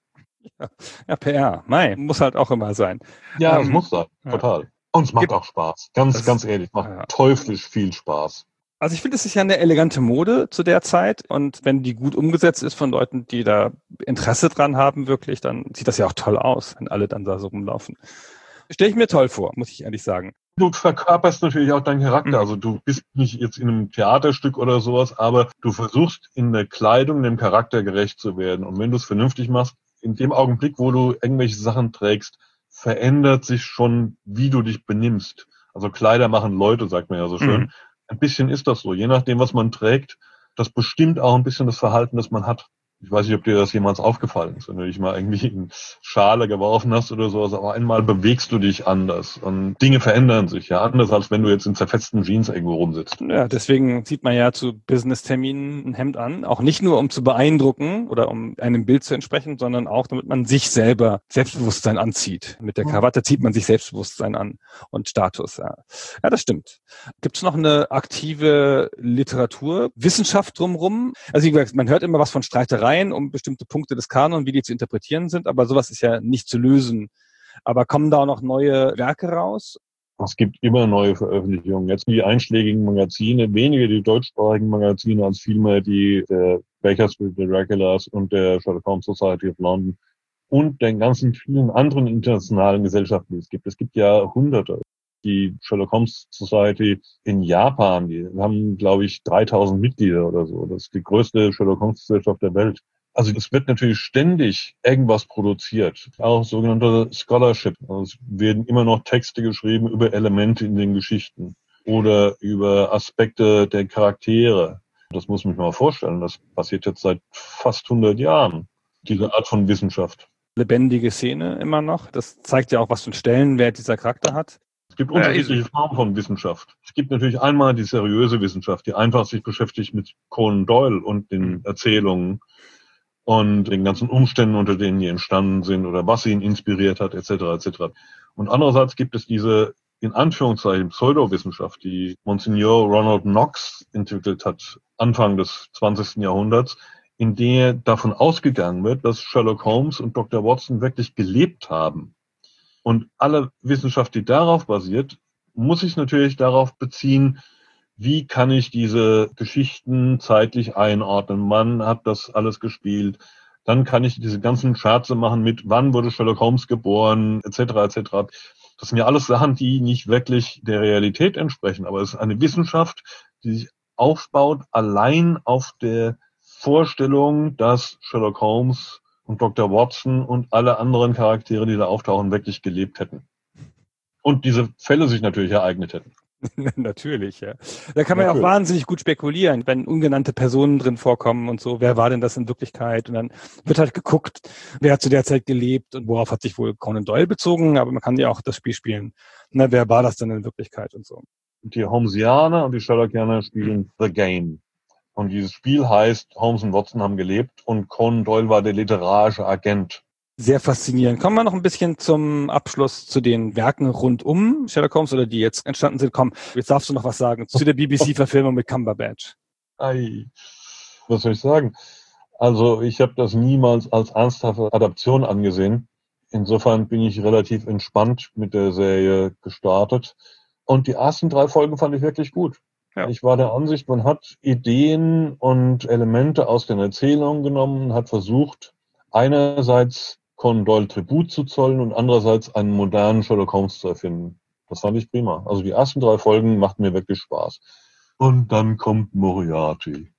Ja, PR. Muss halt auch immer sein. Ja, es muss sein. Total. Und es macht auch Spaß. Ganz ehrlich, macht teuflisch viel Spaß. Also ich finde, es ist ja eine elegante Mode zu der Zeit, und wenn die gut umgesetzt ist von Leuten, die da Interesse dran haben wirklich, dann sieht das ja auch toll aus, wenn alle dann da so rumlaufen. Stelle ich mir toll vor, muss ich ehrlich sagen. Du verkörperst natürlich auch deinen Charakter. Also du bist nicht jetzt in einem Theaterstück oder sowas, aber du versuchst in der Kleidung dem Charakter gerecht zu werden. Und wenn du es vernünftig machst, in dem Augenblick, wo du irgendwelche Sachen trägst, verändert sich schon, wie du dich benimmst. Also Kleider machen Leute, sagt man ja so schön. Ein bisschen ist das so. Je nachdem, was man trägt, das bestimmt auch ein bisschen das Verhalten, das man hat. Ich weiß nicht, ob dir das jemals aufgefallen ist, wenn du dich mal irgendwie in Schale geworfen hast oder sowas, aber einmal bewegst du dich anders und Dinge verändern sich, ja, anders als wenn du jetzt in zerfetzten Jeans irgendwo rumsitzt. Ja, deswegen zieht man ja zu Business-Terminen ein Hemd an, auch nicht nur um zu beeindrucken oder um einem Bild zu entsprechen, sondern auch, damit man sich selber Selbstbewusstsein anzieht. Mit der Krawatte zieht man sich Selbstbewusstsein an und Status. Ja, das stimmt. Gibt es noch eine aktive Literatur, Wissenschaft drumherum? Also wie gesagt, man hört immer was von Streitereien um bestimmte Punkte des Kanon, wie die zu interpretieren sind, aber sowas ist ja nicht zu lösen. Aber kommen da auch noch neue Werke raus? Es gibt immer neue Veröffentlichungen. Jetzt die einschlägigen Magazine, weniger die deutschsprachigen Magazine als vielmehr die der Baker Street, der Regulars und der Sherlock Holmes Society of London und den ganzen vielen anderen internationalen Gesellschaften, die es gibt. Es gibt ja Hunderte. Die Sherlock Holmes Society in Japan, die haben, glaube ich, 3000 Mitglieder oder so. Das ist die größte Sherlock Holmes Gesellschaft der Welt. Also es wird natürlich ständig irgendwas produziert, auch sogenannte Scholarship. Also es werden immer noch Texte geschrieben über Elemente in den Geschichten oder über Aspekte der Charaktere. Das muss man sich mal vorstellen. Das passiert jetzt seit fast 100 Jahren, diese Art von Wissenschaft. lebendige Szene immer noch. Das zeigt ja auch, was für einen Stellenwert dieser Charakter hat. Es gibt unterschiedliche Formen von Wissenschaft. Es gibt natürlich einmal die seriöse Wissenschaft, die einfach sich beschäftigt mit Conan Doyle und den Erzählungen und den ganzen Umständen, unter denen die entstanden sind oder was ihn inspiriert hat, etc. etc. Und andererseits gibt es diese, in Anführungszeichen, Pseudowissenschaft, die Monsignor Ronald Knox entwickelt hat, Anfang des 20. Jahrhunderts, in der davon ausgegangen wird, dass Sherlock Holmes und Dr. Watson wirklich gelebt haben. Und alle Wissenschaft, die darauf basiert, muss sich natürlich darauf beziehen, wie kann ich diese Geschichten zeitlich einordnen? Wann hat das alles gespielt? Dann kann ich diese ganzen Scherze machen mit, wann wurde Sherlock Holmes geboren, etc. etc. Das sind ja alles Sachen, die nicht wirklich der Realität entsprechen. Aber es ist eine Wissenschaft, die sich aufbaut allein auf der Vorstellung, dass Sherlock Holmes und Dr. Watson und alle anderen Charaktere, die da auftauchen, wirklich gelebt hätten. Und diese Fälle sich natürlich ereignet hätten. Natürlich, ja. Da kann man ja auch wahnsinnig gut spekulieren, wenn ungenannte Personen drin vorkommen und so. Wer war denn das in Wirklichkeit? Und dann wird halt geguckt, wer hat zu der Zeit gelebt und worauf hat sich wohl Conan Doyle bezogen. Aber man kann ja auch das Spiel spielen. Na, wer war das denn in Wirklichkeit und so? Die Holmesianer und die Sherlockianer spielen The Game. Und dieses Spiel heißt, Holmes und Watson haben gelebt und Conan Doyle war der literarische Agent. Sehr faszinierend. Kommen wir noch ein bisschen zum Abschluss zu den Werken rund um Sherlock Holmes oder die jetzt entstanden sind. Komm, jetzt darfst du noch was sagen zu der BBC-Verfilmung mit Cumberbatch. Was soll ich sagen? Also ich habe das niemals als ernsthafte Adaption angesehen. Insofern bin ich relativ entspannt mit der Serie gestartet. Und die ersten 3 Folgen fand ich wirklich gut. Ja. Ich war der Ansicht, man hat Ideen und Elemente aus den Erzählungen genommen, hat versucht, einerseits Conan Doyle Tribut zu zollen und andererseits einen modernen Sherlock Holmes zu erfinden. Das fand ich prima. Also die ersten 3 Folgen machten mir wirklich Spaß. Und dann kommt Moriarty.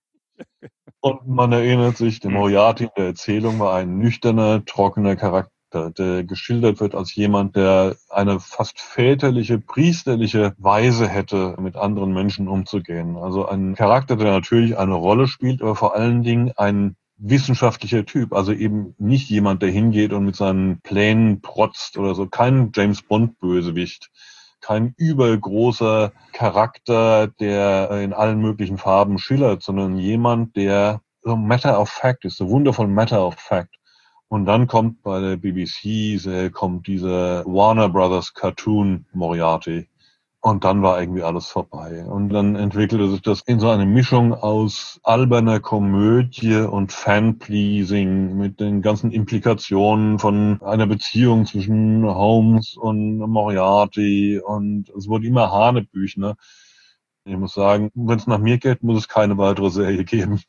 Und man erinnert sich, der Moriarty in der Erzählung war ein nüchterner, trockener Charakter, der geschildert wird als jemand, der eine fast väterliche, priesterliche Weise hätte, mit anderen Menschen umzugehen. Also ein Charakter, der natürlich eine Rolle spielt, aber vor allen Dingen ein wissenschaftlicher Typ, also eben nicht jemand, der hingeht und mit seinen Plänen protzt oder so, kein James-Bond-Bösewicht, kein übergroßer Charakter, der in allen möglichen Farben schillert, sondern jemand, der so matter of fact ist, so wundervoll matter of fact. Und dann kommt bei der BBC, kommt dieser Warner Brothers Cartoon Moriarty. Und dann war irgendwie alles vorbei. Und dann entwickelte sich das in so eine Mischung aus alberner Komödie und Fan-Pleasing mit den ganzen Implikationen von einer Beziehung zwischen Holmes und Moriarty. Und es wurde immer hanebüchener. Ich muss sagen, wenn es nach mir geht, muss es keine weitere Serie geben.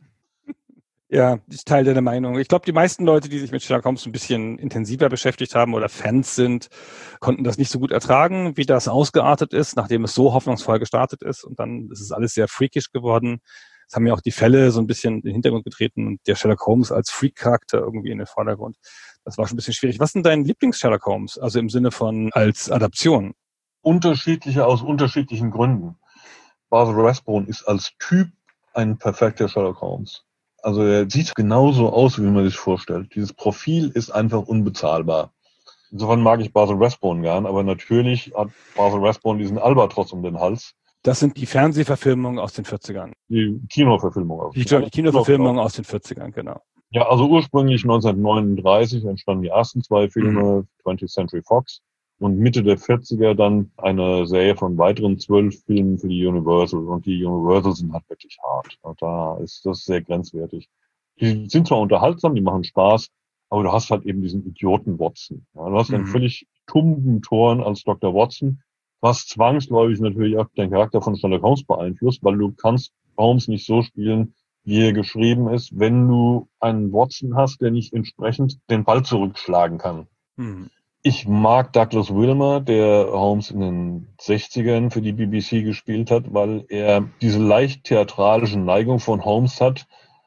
Ja, ich teile deine Meinung. Ich glaube, die meisten Leute, die sich mit Sherlock Holmes ein bisschen intensiver beschäftigt haben oder Fans sind, konnten das nicht so gut ertragen, wie das ausgeartet ist, nachdem es so hoffnungsvoll gestartet ist. Und dann ist es alles sehr freakish geworden. Es haben ja auch die Fälle so ein bisschen in den Hintergrund getreten und der Sherlock Holmes als Freak-Charakter irgendwie in den Vordergrund. Das war schon ein bisschen schwierig. Was sind dein Lieblings-Sherlock Holmes? Also im Sinne von als Adaption? Unterschiedliche aus unterschiedlichen Gründen. Basil Rathbone ist als Typ ein perfekter Sherlock Holmes. Also er sieht genauso aus, wie man sich vorstellt. Dieses Profil ist einfach unbezahlbar. Insofern mag ich Basil Rathbone gern, aber natürlich hat Basil Rathbone diesen Albatros um den Hals. Das sind die Fernsehverfilmungen aus den 40ern. Die Kinoverfilmung. Die Kinoverfilmung aus den 40ern, genau. Ja, also ursprünglich 1939 entstanden die ersten 2 Filme, 20th Century Fox. Und Mitte der 40er dann eine Serie von weiteren 12 Filmen für die Universal. Und die Universal sind halt wirklich hart. Und da ist das sehr grenzwertig. Die sind zwar unterhaltsam, die machen Spaß, aber du hast halt eben diesen Idioten Watson. Ja, du hast einen völlig tumben Toren als Dr. Watson, was zwangsläufig natürlich auch den Charakter von Sherlock Holmes beeinflusst, weil du kannst Holmes nicht so spielen, wie er geschrieben ist, wenn du einen Watson hast, der nicht entsprechend den Ball zurückschlagen kann. Ich mag Douglas Wilmer, der Holmes in den 60ern für die BBC gespielt hat, weil er diese leicht theatralische Neigung von Holmes hat,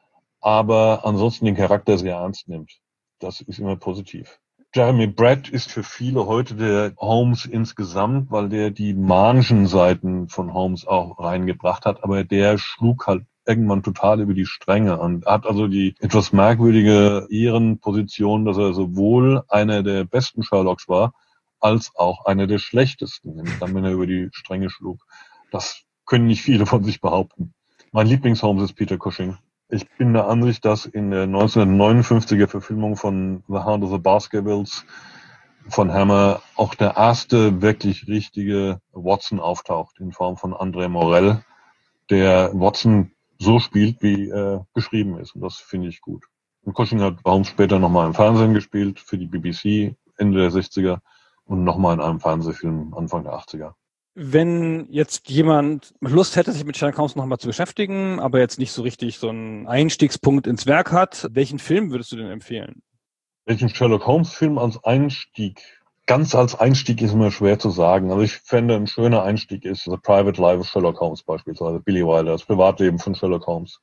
aber ansonsten den Charakter sehr ernst nimmt. Das ist immer positiv. Jeremy Brett ist für viele heute der Holmes insgesamt, weil der die manischen Seiten von Holmes auch reingebracht hat, aber der schlug halt irgendwann total über die Stränge und hat also die etwas merkwürdige Ehrenposition, dass er sowohl einer der besten Sherlocks war, als auch einer der schlechtesten, nämlich dann, wenn er über die Stränge schlug. Das können nicht viele von sich behaupten. Mein Lieblings-Holmes ist Peter Cushing. Ich bin der Ansicht, dass in der 1959er Verfilmung von The Hound of the Baskervilles von Hammer auch der erste wirklich richtige Watson auftaucht in Form von André Morell, der Watson so spielt, wie er geschrieben ist. Und das finde ich gut. Und Cushing hat Holmes später nochmal im Fernsehen gespielt für die BBC Ende der 60er und nochmal in einem Fernsehfilm Anfang der 80er. Wenn jetzt jemand Lust hätte, sich mit Sherlock Holmes nochmal zu beschäftigen, aber jetzt nicht so richtig so einen Einstiegspunkt ins Werk hat, welchen Film würdest du denn empfehlen? Welchen Sherlock Holmes Film als Einstieg? Ganz als Einstieg ist immer schwer zu sagen. Also ich fände, ein schöner Einstieg ist The Private Life of Sherlock Holmes beispielsweise, Billy Wilder, das Privatleben von Sherlock Holmes,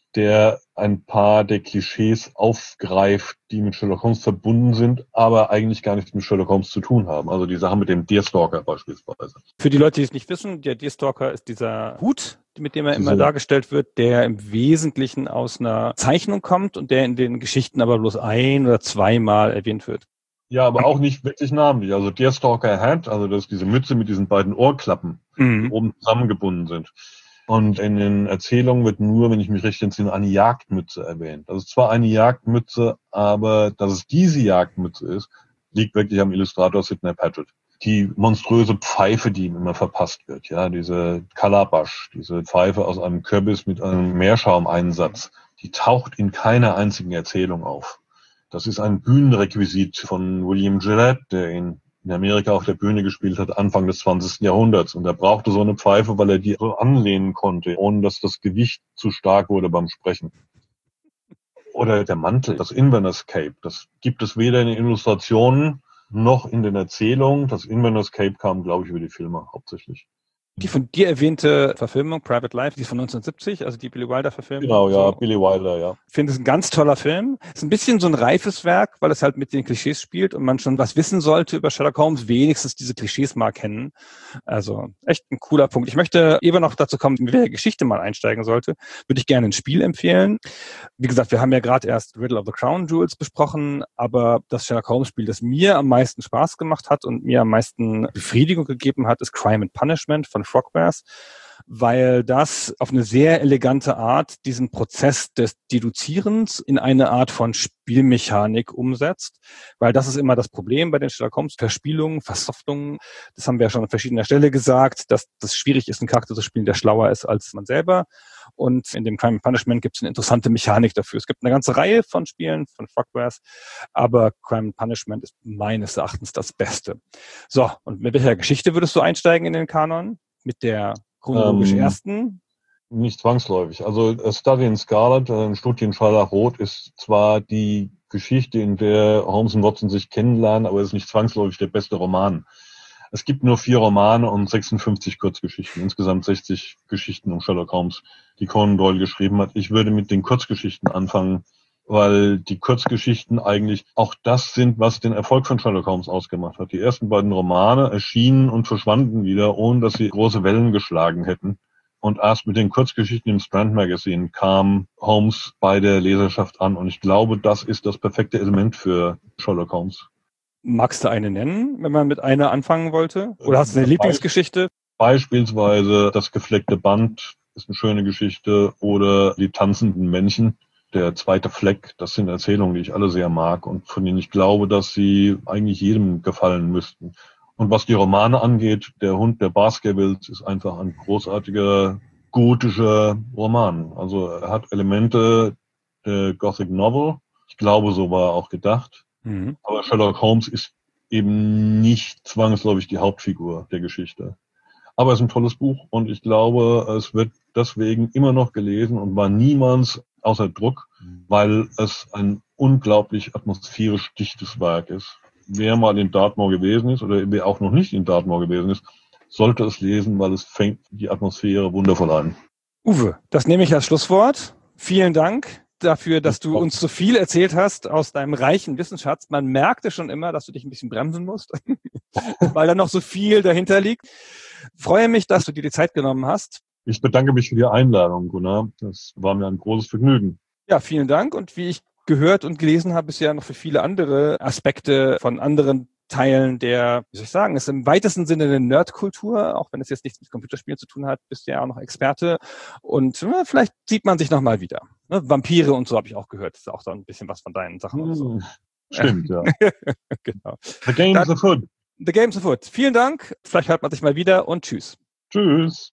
der ein paar der Klischees aufgreift, die mit Sherlock Holmes verbunden sind, aber eigentlich gar nichts mit Sherlock Holmes zu tun haben. Also die Sache mit dem Deerstalker beispielsweise. Für die Leute, die es nicht wissen, der Deerstalker ist dieser Hut, mit dem er immer dargestellt wird, der im Wesentlichen aus einer Zeichnung kommt und der in den Geschichten aber bloß ein- oder zweimal erwähnt wird. Ja, aber auch nicht wirklich namentlich. Also Deerstalker Hat, also das ist diese Mütze mit diesen beiden Ohrklappen, die oben zusammengebunden sind. Und in den Erzählungen wird nur, wenn ich mich recht entsinne, eine Jagdmütze erwähnt. Das ist zwar eine Jagdmütze, aber dass es diese Jagdmütze ist, liegt wirklich am Illustrator Sidney Paget. Die monströse Pfeife, die ihm immer verpasst wird, ja, diese Calabash, diese Pfeife aus einem Kürbis mit einem Meerschaumeinsatz, die taucht in keiner einzigen Erzählung auf. Das ist ein Bühnenrequisit von William Gillette, der in Amerika auf der Bühne gespielt hat, Anfang des 20. Jahrhunderts. Und er brauchte so eine Pfeife, weil er die so anlehnen konnte, ohne dass das Gewicht zu stark wurde beim Sprechen. Oder der Mantel, das Inverness Cape, das gibt es weder in den Illustrationen noch in den Erzählungen. Das Inverness Cape kam, glaube ich, über die Filme hauptsächlich. Die von dir erwähnte Verfilmung, Private Life, die ist von 1970, also die Billy Wilder-Verfilmung. Genau, ja, so. Billy Wilder, ja. Ich finde es ein ganz toller Film. Ist ein bisschen so ein reifes Werk, weil es halt mit den Klischees spielt und man schon was wissen sollte über Sherlock Holmes, wenigstens diese Klischees mal kennen. Also echt ein cooler Punkt. Ich möchte eben noch dazu kommen, mit welcher Geschichte man einsteigen sollte. Würde ich gerne ein Spiel empfehlen. Wie gesagt, wir haben ja gerade erst Riddle of the Crown Jewels besprochen, aber das Sherlock Holmes Spiel, das mir am meisten Spaß gemacht hat und mir am meisten Befriedigung gegeben hat, ist Crime and Punishment von Frogwares, weil das auf eine sehr elegante Art diesen Prozess des Deduzierens in eine Art von Spielmechanik umsetzt, weil das ist immer das Problem bei den Sherlock Holmes Verspielungen, Versoftungen. Das haben wir ja schon an verschiedener Stelle gesagt, dass das schwierig ist, einen Charakter zu spielen, der schlauer ist als man selber. Und in dem Crime and Punishment gibt es eine interessante Mechanik dafür. Es gibt eine ganze Reihe von Spielen von Frogwares, aber Crime and Punishment ist meines Erachtens das Beste. So, und mit welcher Geschichte würdest du einsteigen in den Kanon? Mit der chronologisch ersten? Nicht zwangsläufig. Also A Study in Scarlet, ein Studie in Scharlachrot, ist zwar die Geschichte, in der Holmes und Watson sich kennenlernen, aber es ist nicht zwangsläufig der beste Roman. Es gibt nur 4 Romane und 56 Kurzgeschichten, insgesamt 60 Geschichten um Sherlock Holmes, die Conan Doyle geschrieben hat. Ich würde mit den Kurzgeschichten anfangen, weil die Kurzgeschichten eigentlich auch das sind, was den Erfolg von Sherlock Holmes ausgemacht hat. Die ersten beiden Romane erschienen und verschwanden wieder, ohne dass sie große Wellen geschlagen hätten. Und erst mit den Kurzgeschichten im Strand Magazine kam Holmes bei der Leserschaft an. Und ich glaube, das ist das perfekte Element für Sherlock Holmes. Magst du eine nennen, wenn man mit einer anfangen wollte? Oder hast du eine Lieblingsgeschichte? Beispielsweise Das gefleckte Band ist eine schöne Geschichte oder Die tanzenden Männchen. Der zweite Fleck, das sind Erzählungen, die ich alle sehr mag und von denen ich glaube, dass sie eigentlich jedem gefallen müssten. Und was die Romane angeht, Der Hund der Baskervilles ist einfach ein großartiger gotischer Roman. Also er hat Elemente der Gothic Novel. Ich glaube, so war er auch gedacht. Aber Sherlock Holmes ist eben nicht zwangsläufig die Hauptfigur der Geschichte. Aber es ist ein tolles Buch und ich glaube, es wird deswegen immer noch gelesen und war niemals außer Druck, weil es ein unglaublich atmosphärisch dichtes Werk ist. Wer mal in Dartmoor gewesen ist oder wer auch noch nicht in Dartmoor gewesen ist, sollte es lesen, weil es fängt die Atmosphäre wundervoll an. Uwe, das nehme ich als Schlusswort. Vielen Dank dafür, dass du uns so viel erzählt hast aus deinem reichen Wissensschatz. Man merkte schon immer, dass du dich ein bisschen bremsen musst, weil da noch so viel dahinter liegt. Freue mich, dass du dir die Zeit genommen hast. Ich bedanke mich für die Einladung, Gunnar. Das war mir ein großes Vergnügen. Ja, vielen Dank. Und wie ich gehört und gelesen habe, ist ja noch für viele andere Aspekte von anderen Teilen der, wie soll ich sagen, ist im weitesten Sinne eine Nerdkultur, auch wenn es jetzt nichts mit Computerspielen zu tun hat, bist du ja auch noch Experte. Und vielleicht sieht man sich nochmal wieder. Ne? Vampire und so habe ich auch gehört. Das ist auch so ein bisschen was von deinen Sachen. Und so. Stimmt, ja. Genau. The game's afoot. The game's afoot. Vielen Dank. Vielleicht hört man sich mal wieder und tschüss. Tschüss.